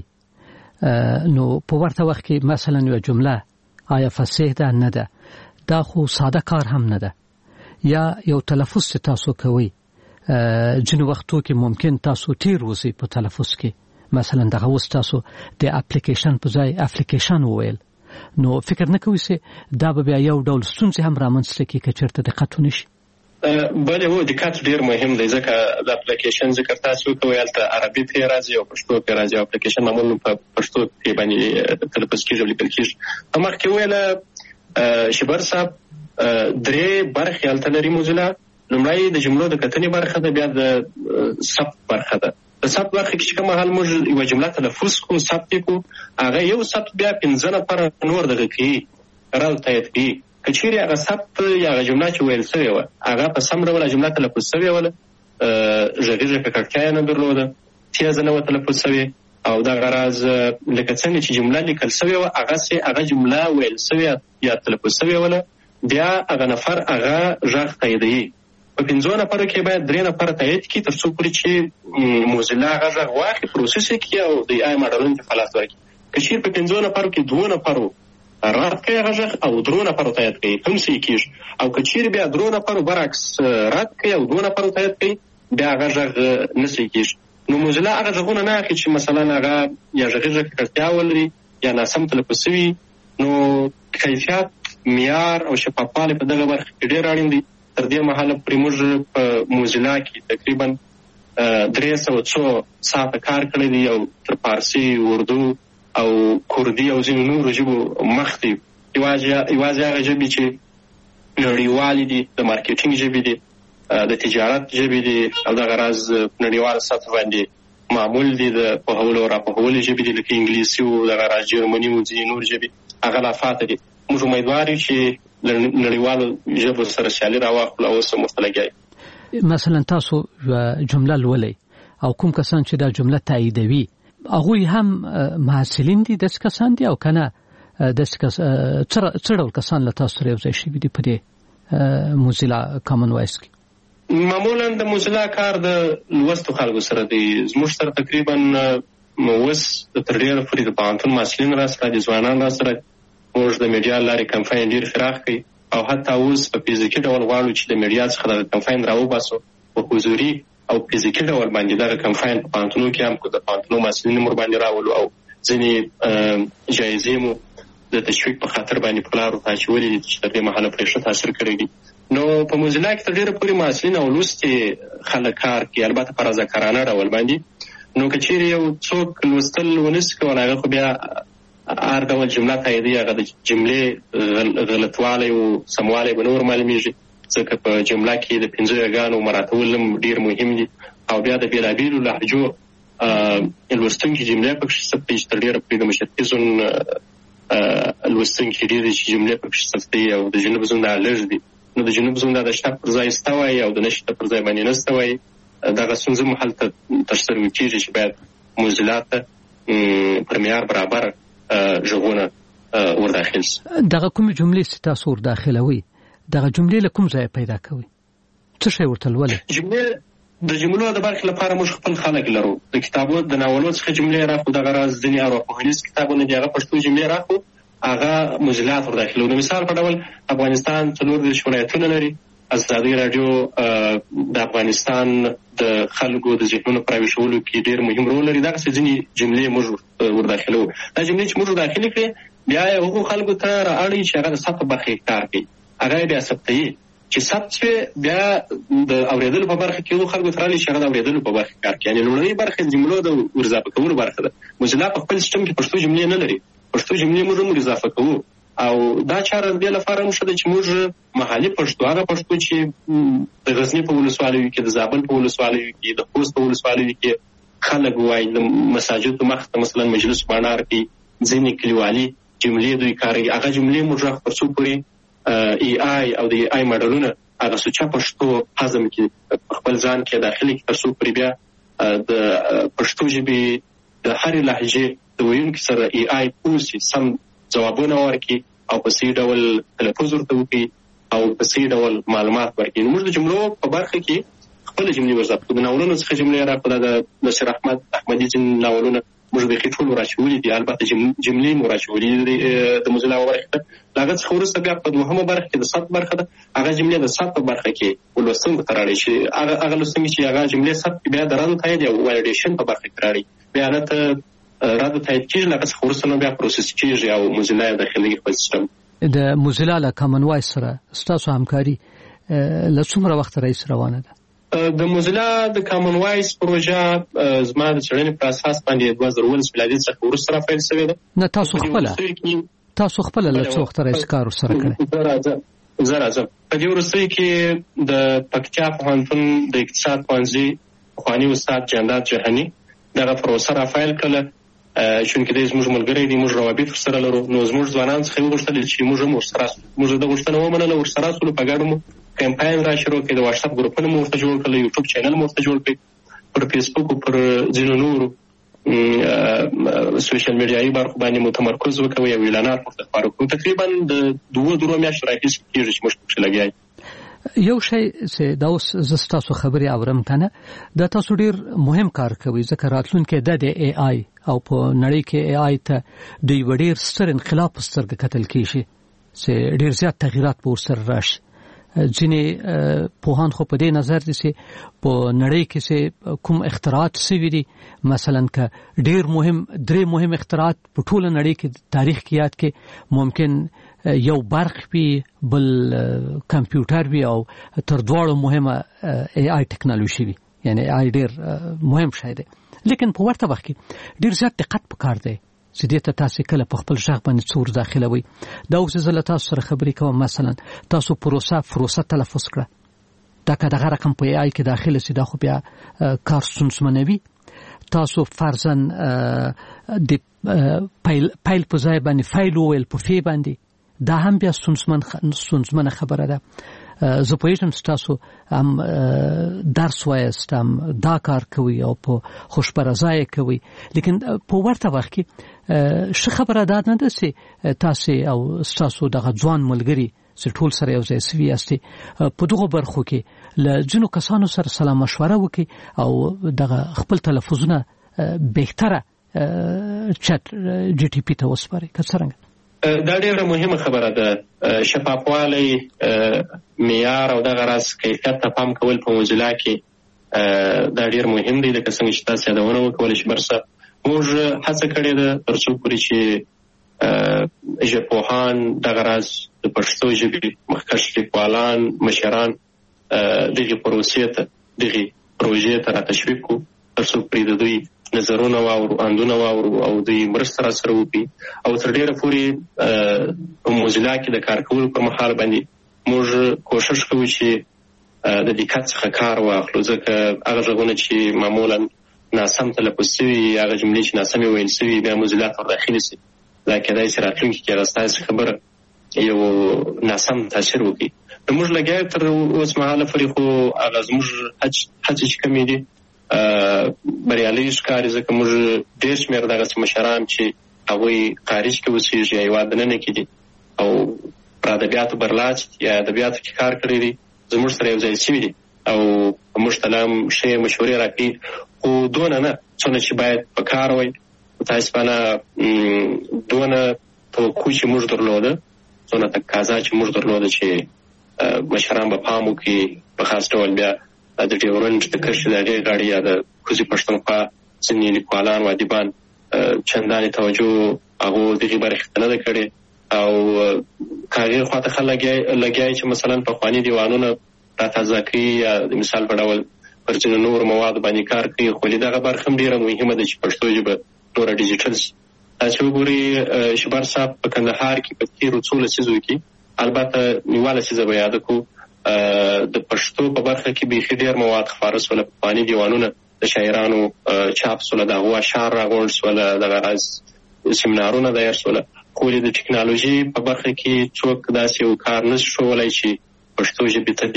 نو په ورته وخت کې مثلا یو جمله آیا فصیح ده نه ده، دا خو ساده کار هم نه ده، یا یو تلفظ تاسو کوي ځینې وختو کې ممکن تاسو تیر وځي په تلفظ کې، مثلا دغه اوس تاسو د اپلیکیشن په ځای اپلیکیشن وویل، نو فکر نه کوئ چې دا به بیا یو ډول ستونزې هم رامنځته کړي که چېرته دقت ونه شي؟ بله هو دقت ډېر مهم دی، ځکه د اپلیکیشن ذکر تاسو کوئ هلته عربي پرې راځي او پښتو پرې راځي، او اپلیکیشن معمولا په پښتو پرې باندې تلفظ کېږي او لیکل کېږي. په مخکې وویله شبر صاحب درې برخې هلته لري موزیلا. لومړی د جملو د کتنې برخه ده، بیا د ثبت برخه ده. د ثبت برخه کې چې کوم حال موږ یوه جمله تلفظ کو ثبت کو، هغه یو ثبت بیا پنځه نفره نور دغه کوي، رال تایید کوي. که چیرې هغه ثبت یا هغه جمله چې ویل سوې وه هغه په سم ډول جمله تلفظ سوې وله، غږیزه ککړتیا یې نه درلوده، تیزه نه وه تلفظ سوې، او دغه راز لکه څنګه چې جمله لیکل سوې وه هغسې هغه جمله ویل سوې یا تلفظ سوې وله، بیا هغه نفر هغه غږ تاییدوي. په پنځو نفرو کې باید درې نفره تایید کړي تر څو پورې چې موزیلا هغه غږ واخلي، پروسس یې کړي او د ای آی ماډلونو ته فعالیت ورکړي. که چیرې په پنځو نفرو کې دوه نفرو رد کوي هغه غږ او درو نفرو تایید کوي، هم څه کېږي. او که چیرې بیا درو نفرو برعکس رد کوي او دوه نفرو تایید کوي، بیا هغه غږ نه څه کېږي. نو موزیلا هغه غږونه نه اخلي چې مثلا هغه یا غږیزه ککړتیا ولري یا ناسم تلفظ سوي. نو کیفیت، معیار او شفافوالی په دغه برخه کې ډېر اړین دی. تر دې مهاله پرې موږ په موزیلا کې تقریبا درې سوه څو ساعته کار کړی دی، او تر فارسي، اردو او کردي او ځینو نورو ژبو مخ دی. یوازې هغه ژبې چې نړیوالې دي، د مارکیټینګ ژبې دي، د تجارت ژبې دي، او دغه راز په نړیواله سطح باندې معمول دي د پوهولو او راپوهولو ژبې دي، لکه انګلیسي او دغه راز جرمني او ځینې نور ژبې، هغه لا فاته دي. موږ امیدوار یو چې نړیوالو ژبو سره سیالي راواخلو او اوس هم ورته لګیا یو. مثلا تاسو جمله لولئ او کوم کسان چې دا جمله تاییدوي هغوی هم محصلین دي، داسې کسان دي او که نه داسې کس څه ډول کسان له تاسو سره یو ځای شوي دي په دې موزیلا کامن وایس کې؟ معمولا د موزیلا کار د لوستو خلکو سره دی. زموږ سره تقریبا اوس تر ډېره پورې د پوهنتون محصلین راسره دي، ځوانان راسره. موږ د میډیا لارې کمپاین ډېر پراخ کړي او حتی اوس په فزیکي ډول غواړو چې د میډیا څخه دغه کمپاین راوباسو په حضوري او فزیکي ډول باندې. دغه کمپاین په پوهنتونو کې هم د پوهنتونو محصلین مور باندې راولو او ځینې جایزې مو د تشویق په خاطر باندې په لارو ته اچولې دي چې تر دې مهاله پرې ښه تاثیر کړی دی. نو په موزیلا کې تر ډېره پورې محصلین او لوستي خلک کار کوي، البته په رضاکارانه ډول باندې. نو که چیرې یو څوک لوستل ونسي کولی، هغه خو بیا هر ډول جمله تاییدي، هغه د جملې غلطوالی او سموالی به نور معلومیږي، ځکه په جمله کې د پنځو یګانو مراتبول هم ډېر مهم دي. او بیا د بېلابېلو لهجو لوستونکي جملې پکښې ثبت دي چې تر ډېره پورې د مشخصون لوستونکي ډېر دي چې جملې پکښې ثبت دي، او د جنوب زون دا لږ دي. نو د جنوب زون دا د شته پر ځای سته وایي او د نشته پر ځای باندې نسته وایي. دغه ستونزه هم هلته ترسره کېږي چې باید موزیلا ته پر معیار برابر ژغونه ورداخل شي. دغه کومې جملې چې تاسو ورداخلوئ، دغه جملې له کوم ځایه پیدا کوئ؟ څه شی ورته لولئ؟ جملې د جملو د برخې لپاره موږ خپل خلک لرو. د کتابونو د ناولو څخه جملې راخو، دغه راز ځینې ارواپوهنیز کتابونه دي، هغه پښتو جملې راخو، هغه موزیلا ته ورداخلوو. د مثال په ډول افغانستان څلور دېرش ولایتونه لري. ازادي راډیو د افغانستان د خلکو د ذهنونو په راویښولو کې ډېر مهم رول لري. دغسې ځینې جملې موږ ورداخلوو. دا جملې چې موږ وداخلې کړې بیا یې هغو خلکو ته رااړوي چې هغه د ثبت په برخه کې کار کوي، هغه یې بیا ثبتوي. چې ثبت شوې بیا د اورېدلو په برخه کې هغو خلکو ته راغلي چې هغه د اورېدلو په برخه کې کار کوي. یعنې لومړنۍ برخه د جملو د ور-اضافه کولو برخه ده. موزیلا په خپل سیسټم کې پښتو جملې نه لري، پښتو جملې موږ هم ور-اضافه کوو. او دا چاره د دې لپاره هم ښه ده چې موږ محلي پښتو، هغه پښتو چې د غزني په ولسوالیو کې، د زابل په ولسوالیو کې، د خوست په ولسوالیو کې خلک وایي، د مساجدو مخ ته مثلا مجلس بانار کوي، ځینې کلیوالي جملې دوی کاروي. هغه جملې موږ تر څو پورې ای آی او د ای آی ماډلونه هغه سوچه پښتو هضم کړي، خپل ځان کې داخلي کړي، تر څو پورې بیا د پښتو ژبې د هرې لهجې د ویونکي سره ای آی پوسي سم ځوابونه ورکړي او په صحیح ډول تلفظ ورته وکړي او په صحیح ډول معلومات ورکړي. موږ د جملو په برخه کې خپل جملې ورزده د ناولونو څخه جملې راکړه د نصیر احمد احمدي ځین ناولونه موږ به کې ټول راچولې دي. البته جملې مو راچولې دي د موزیلا برخه لاګه څخه ورسته بیا په دوهمه برخه کې د صد برخه ده هغه جملې د صد په برخه کې ولوستم تراړي شي هغه هغه لوستم چې هغه جملې صد بیا درانه تایید او وایډیشن په برخه کې راړي بیا نه ته راځي تایید کیږي لاګه څخه ورسته بیا پروسس کیږي او موزیلا داخلي خپل سیستم د موزیلا له کامن وایس سره ستاسو همکاري له څومره وخت راځي روانه ده؟ د موزیلا د کامن وایس پروژه زما د څېړنې په اساس باندې دوه زره اوولس میلادي څخه وروسته رافیل شوې ده. نه تاسو خپله تاسو خپله له څو وخته راځي کار ورسره کړی؟ زه راځم په دې وروستیو کې د پکتیا پوهنتون د اقتصاد پوهنځي پخواني استاد جانداد جهاني دغه پروسه رافیل کړله چونکې دی زموږ ملګری دی موږ روابط ورسره لرو نو زموږ ځوانان څخه یې وغوښتل چې موږ هم ورسره موږ د غوښتنه ومنله ورسره سولو په ګډه مو کمپاین را شروع کړ د واتساپ ګروپونه مو ورته جوړ کړل یوټیوب چینل مو ورته جوړ کړ پر فیسبوک او پر ځینو نورو سوشل میډیایي برخو باندې مو تمرکز وکوي او اعلانات ورته خپاره کړو. تقریبا د دوه درو میاشتو راهیسې کېږي چې موږ پکې لګیا یو شی چې دا اوس زه ستاسو خبرې اورم کنه دا تاسو ډیر مهم کار کوي ځکه راتلونکي د ای آی او په نړۍ کې ای آی ته د یو ډیر ستر انقلاب په سترګه کتل کیږي چې ډیر زیات تغیرات په ورسره راشي. ځینې پوهان خو په دې نظر دي چې په نړۍ کې چې کوم اختراعات شوي دي مثلا که ډیر مهم درې مهم اختراعات په ټوله نړۍ کې تاریخ کې یاد کې ممکن یو برق وي بل کمپیوټر وي او تر دواړو مهمه ای آی ټکنالوژي وي یعنی ای آی ډیر مهم شی دی لیکن په ورته وخت کې ډیر زیات دقت پکار دی چې دې ته تاسو کله په خپل ژغ باندې څور داخلوي. دا اوس زه له تاسو سره خبرې کوم مثلا تاسو پروسه پروسه تلفظ کړه دا که دغه رقم په ای آی کې داخله سي دا خو بیا کار ستونزمنوي. تاسو فرضاً د فایل فایل په ځای باندې فایل وویل په فی باندې دا هم بیا ستونزمن ستونزمنه خبره ده. زه پوهیږم چې تاسو هم درس وایست هم دا کار کوي او په خوشبرازای کوي لیکن په ورته وخت کې ښه خبره ده نه ده چې تاسو او تاسو دغه ځوان ملګري چې ټول سره یو ځای سوي یاستئ په دغه برخو کې له ځینو کسانو سره سلام مشوره وکړي او دغه خپل تلفظونه بهتره چت جی ټي پی ته وسپارئ که څرنګه. دا ډیره مهمه خبره ده. شفافوالی معیار او دغه راز کیفیت ته پام کول په موزیلا کې دا ډیر مهم دی لکه څنګه چې تاسو یادونه وکړه چې برسه موږ هڅه کړې ده تر څو پورې چې ژبپوهان دغه راز د پښتو ژبې مخکښ لیکوالان مشران دغه پروسې ته دغه پروژې ته را تشویق کړو تر څو پرې د دوی نظرونه واورو اندونه واورو او دوی مرسته را سره وکړي او تر ډیره پورې په موزیلا کې د کار کولو پر مهال باندې موږ کوشش کوو چې د دقت څخه کار واخلو ځکه هغه ژغونه چې معمولا ناسم تلفظ شوي هغه جملې چې ناسمې ویل شوي بیا موزیلا ته داخلي شي دا کېدای شي راتلونکي کې راستاسې خبره یو ناسم تاثیر وکړي. نو موږ لګیا تر اوس مهاله پورې خو هغه زموږ هڅې چې کمې دي بریالي ښکاري ځکه موږ ډېر شمېر دغسې مشران چې هغوی خارج کې اوسېږي یا هېواد دننه کې دي او پر ادبیاتو برلاست یا ادبیاتو کې کار کړی دي زموږ سره یو ځای شوي دي او موږ ته هم ښې مشورې راکوي خو دونه نه څونه چې باید په کار وای متاسفانه دونه توقع چې موږ درلوده څونه تقاضا چې موږ درلوده چې مشران به پام وکړي په خاص ډول بیا د ډیورنډ د کرښې د هغې غاړې یا د کوزي پښتونخوا ځینې لیکوالان او ادیبان چندانې توجه هغو دغې برخې ته نه ده کړې او که هغې خواته ښه لګیا چې مثلا پخواني دیوانونه را تازه کوي یا د مثال په ډول پر ځینو نورو موادو باندې کار کوي خو دغه برخه هم ډېره مهمه ده چې پښتو ژبه نوره ډیجیټل شي. تاسو وګورئ شبر صاحب په کندهار کې په تېرو څو لسیزو کې البته نیواله څیزه به یاده کړو د پښتو په برخه کې بیخي ډېر مواد خپاره سوله پخواني دیوانونه د شاعرانو چاپ سوله د هغو اشعار راغونډ سوله دغه راز سیمینارونه دایر سوله خو د ټکنالوژي په برخه کې څوک داسې یو کار نشي ښوولی چې پښتو ژبې ته د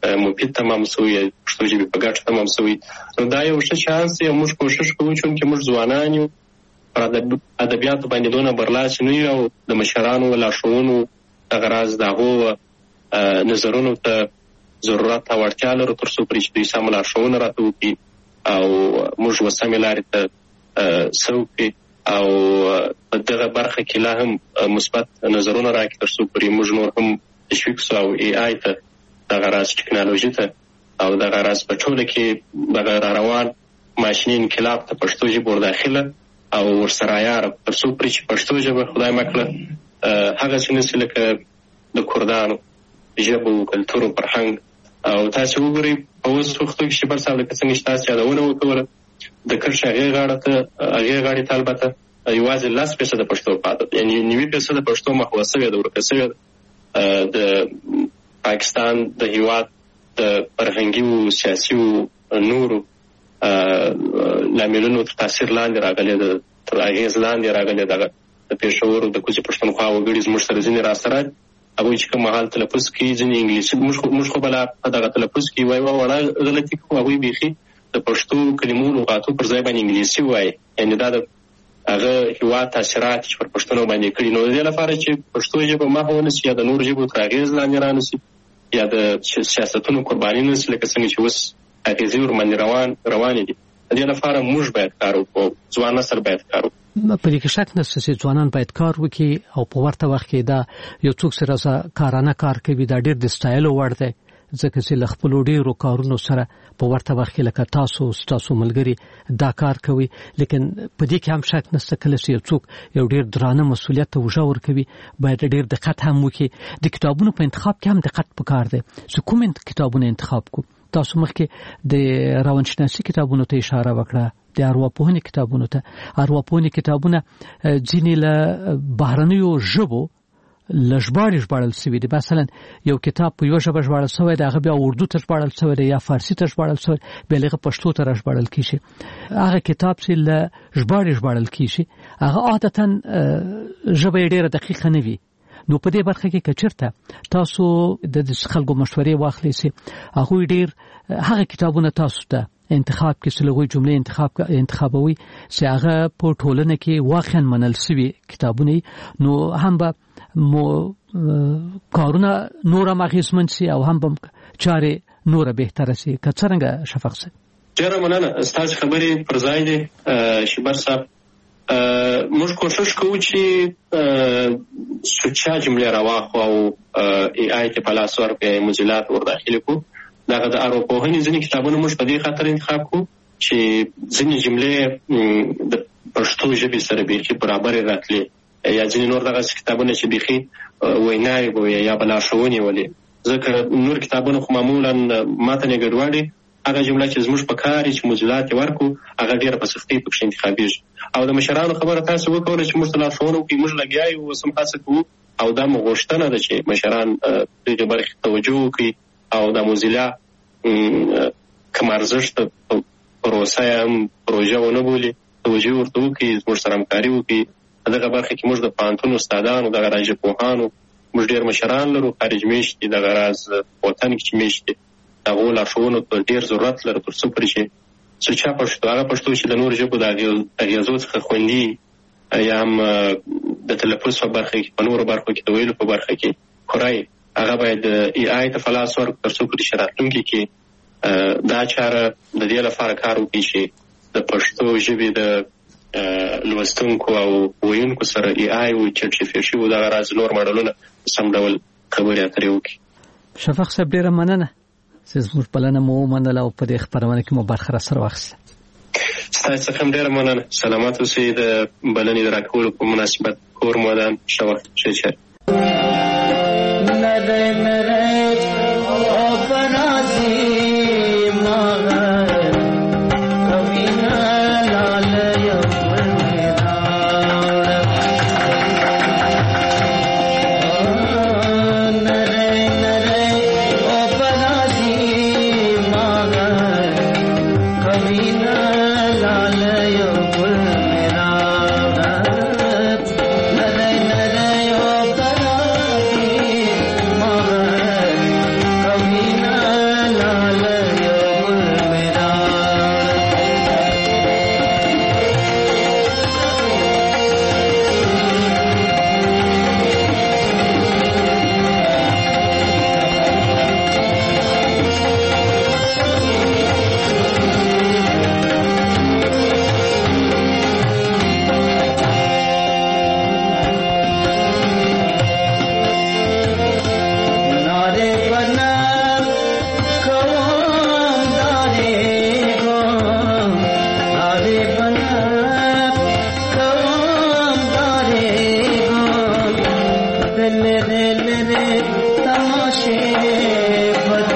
مفید تمام شوی پښتو ژبه په ګټه تمام شوی نو دا یو ښه چانس دی موږ کوشش کوو چې موږ ځوانان یو پر ادبیات باندې دونه برلاسي نه یو د مشرانو ولا شوونو دغه راز دغه نظرونو ته ضرورت او اړتیا لرو تر څو پرې چې دوی سم لارښوونه راته وکړي او موږ وسمې لارې ته سوکړي او په دغه برخه کې لا هم مثبت نظرونه راکړي تر څو پرې موږ نور هم تشویق سو او ای آی ته دغه راز ټکنالوژي ته او دغه راز په ټوله کې دغه روان ماشیني انقلاب ته پښتو ژبه ور داخله او ورسره یار تر څو پرې چې پښتو ژبه خدای مکړه هغه څه نسي لکه د کردانو ژبه او کلتور او فرهنګ او تاسو وګورئ په اوس وخت کې چې بل څه لکه څنګه چې تاسو یادونه وکړه د کرښې هغه غاړه ته هغه غاړې ته البته یوازې لاس پیسه د پښتو پاتې یعنی نیوي پیسه د پښتو مخوسه د ورکه سوي د پاکستان د هیواد د فرهنګي او سیاسي او نورو لاملونو تاثیر لاندې راغلي د تر اغیز لاندې راغلي دغه د پېښور د کوڅې پښتونخوا وګړي زموږ سره ځینې راسره ابو چې کوم حال تلفظ کوي ځینې انګلیسي موږ موږ خو بل دغه تلفظ کوي وای وړه غلطي کوي هغه بيخي د پښتو کلمو لغاتو پر ځای باندې انګلیسي وای یعنی دا د هغه هیواد تاثیرات چې پر پښتون باندې کړي نو د دې لپاره چې پښتو ژبه ما هو نسی یا د نور ژبو تر اغیز لاندې رانسی یا د سیاستونو قرباني نسی لکه څنګه چې وس اغیزي ور روان روان دي د دې لپاره موږ باید کار وکړو ځوان نسل باید کار وکړي په دې کې شک نشته چې ځوانان باید کار وکړي او په ورته وخت کې دا یو څوک سره کارانه کار کوي دا ډېر د سټایل وړ دی ځکه چې خپل ډېرو کارونو سره په ورته وخت کې لکه تاسو تاسو ملګری دا کار کوي لیکن په دې کې هم شک نشته کله چې یو څوک یو ډېر درانه مسولیت ته وژور کوي باید ډېر دقت هم وکړي د کتابونو په انتخاب کې هم دقت پکار دی چې کوم کتابونه انتخاب کو تاسو مخکې د روانشناسي کتابونو ته اشاره وکړه د ارواپوهنې کتابونو ته ارواپوهنې کتابونه ځینې له بهرنیو ژبو لژباړې ژباړل شوي دي مثلا یو کتاب په یو ژبه ژباړل شوی دی هغه بیا اردو ته ژباړل شوی دی یا فارسی ته ژباړل شوی بیا هغه پښتو ته ژباړل کیږي هغه کتاب چې له ژباړې ژباړل کیږي هغه عادتا ژبه ډیره دقیقه نه وي نو په دې برخه کې کچرته تاسو د خلکو مشورې واخلئ سي هغه ډیر هغه کتابونه تاسو ته انتخاب کې سلوغوي جمله انتخاب انتخابوي چې هغه په ټولنه کې واقعا منل شوی کتابونه نو هم به مو کارونه نور ماغیزمن سي او هم به چاره نور بهتر سي کڅرنګ شفق سي جره مننه استاد خبرې پر ځای دي شبر صاحب موږ کوشش کوو چې سوچا جمله راواخو او ای آی ته په لاس ورکړي مجلات ور داخلي کو دغه د ارواپوهنې ځینې کتابونه موږ په دې خاطر انتخاب کوو چې ځینې جملې د پښتو ژبې سره به برابر راتلي یا ځینې نور دغه کتابونه چې بيخي ویناي وي یا بلا شوونی ولي ځکه نور کتابونه خو معمولا ماته نه ګډوډي هغه جمله چې زموږ په کار چې مجلات ورکو هغه ډیره په سختۍ په انتخابیږي او د مشرانو خبره تاسو وکړئ چې موږ لا شوونو کې موږ لګیای او سم تاسو کوو او دا مغوښتنه ده چې مشران دغه برخه توجه وکړي او د موزیلا کوم ارزښت پروسه هم پروژه ونه بولي توجه ورته وکړي زموږ سره همکاري وکړي دغه برخه کې موږ د پانتون استادانو دغه راځي پوهانو موږ ډیر مشران لرو خارج میشتي دغه راز وطن کې میشتي دغه لا شوونو ته ډیر ضرورت لري تر څو پرې چې څه چا پښتو هغه پښتو چې د نور ژبو د اغیزو څخه خوندي یا هم د تلفظ په برخه کې په نور برخه کې د ویلو په برخه کې خورای هغه باید ای آی ته فلاس ورک تر څو پرې شراتونکي کې دا چاره د دې لپاره کار وکړي چې د پښتو ژبې د لوستونکو او وینونکو سره ای آی او چرچفي شو دا راز نور ماډلونه سم ډول خبرې اترې وکړي شفق صاحب ډیره مننه چې زموږ بلنه مو منله او په دې خبرونه کې مو برخه سره واخیسته ستاسو څخه ډیره مننه سلامات اوسئ د بلنې راکولو په مناسبت کور مودان شوه چې Nare nare o तेरे तमाशे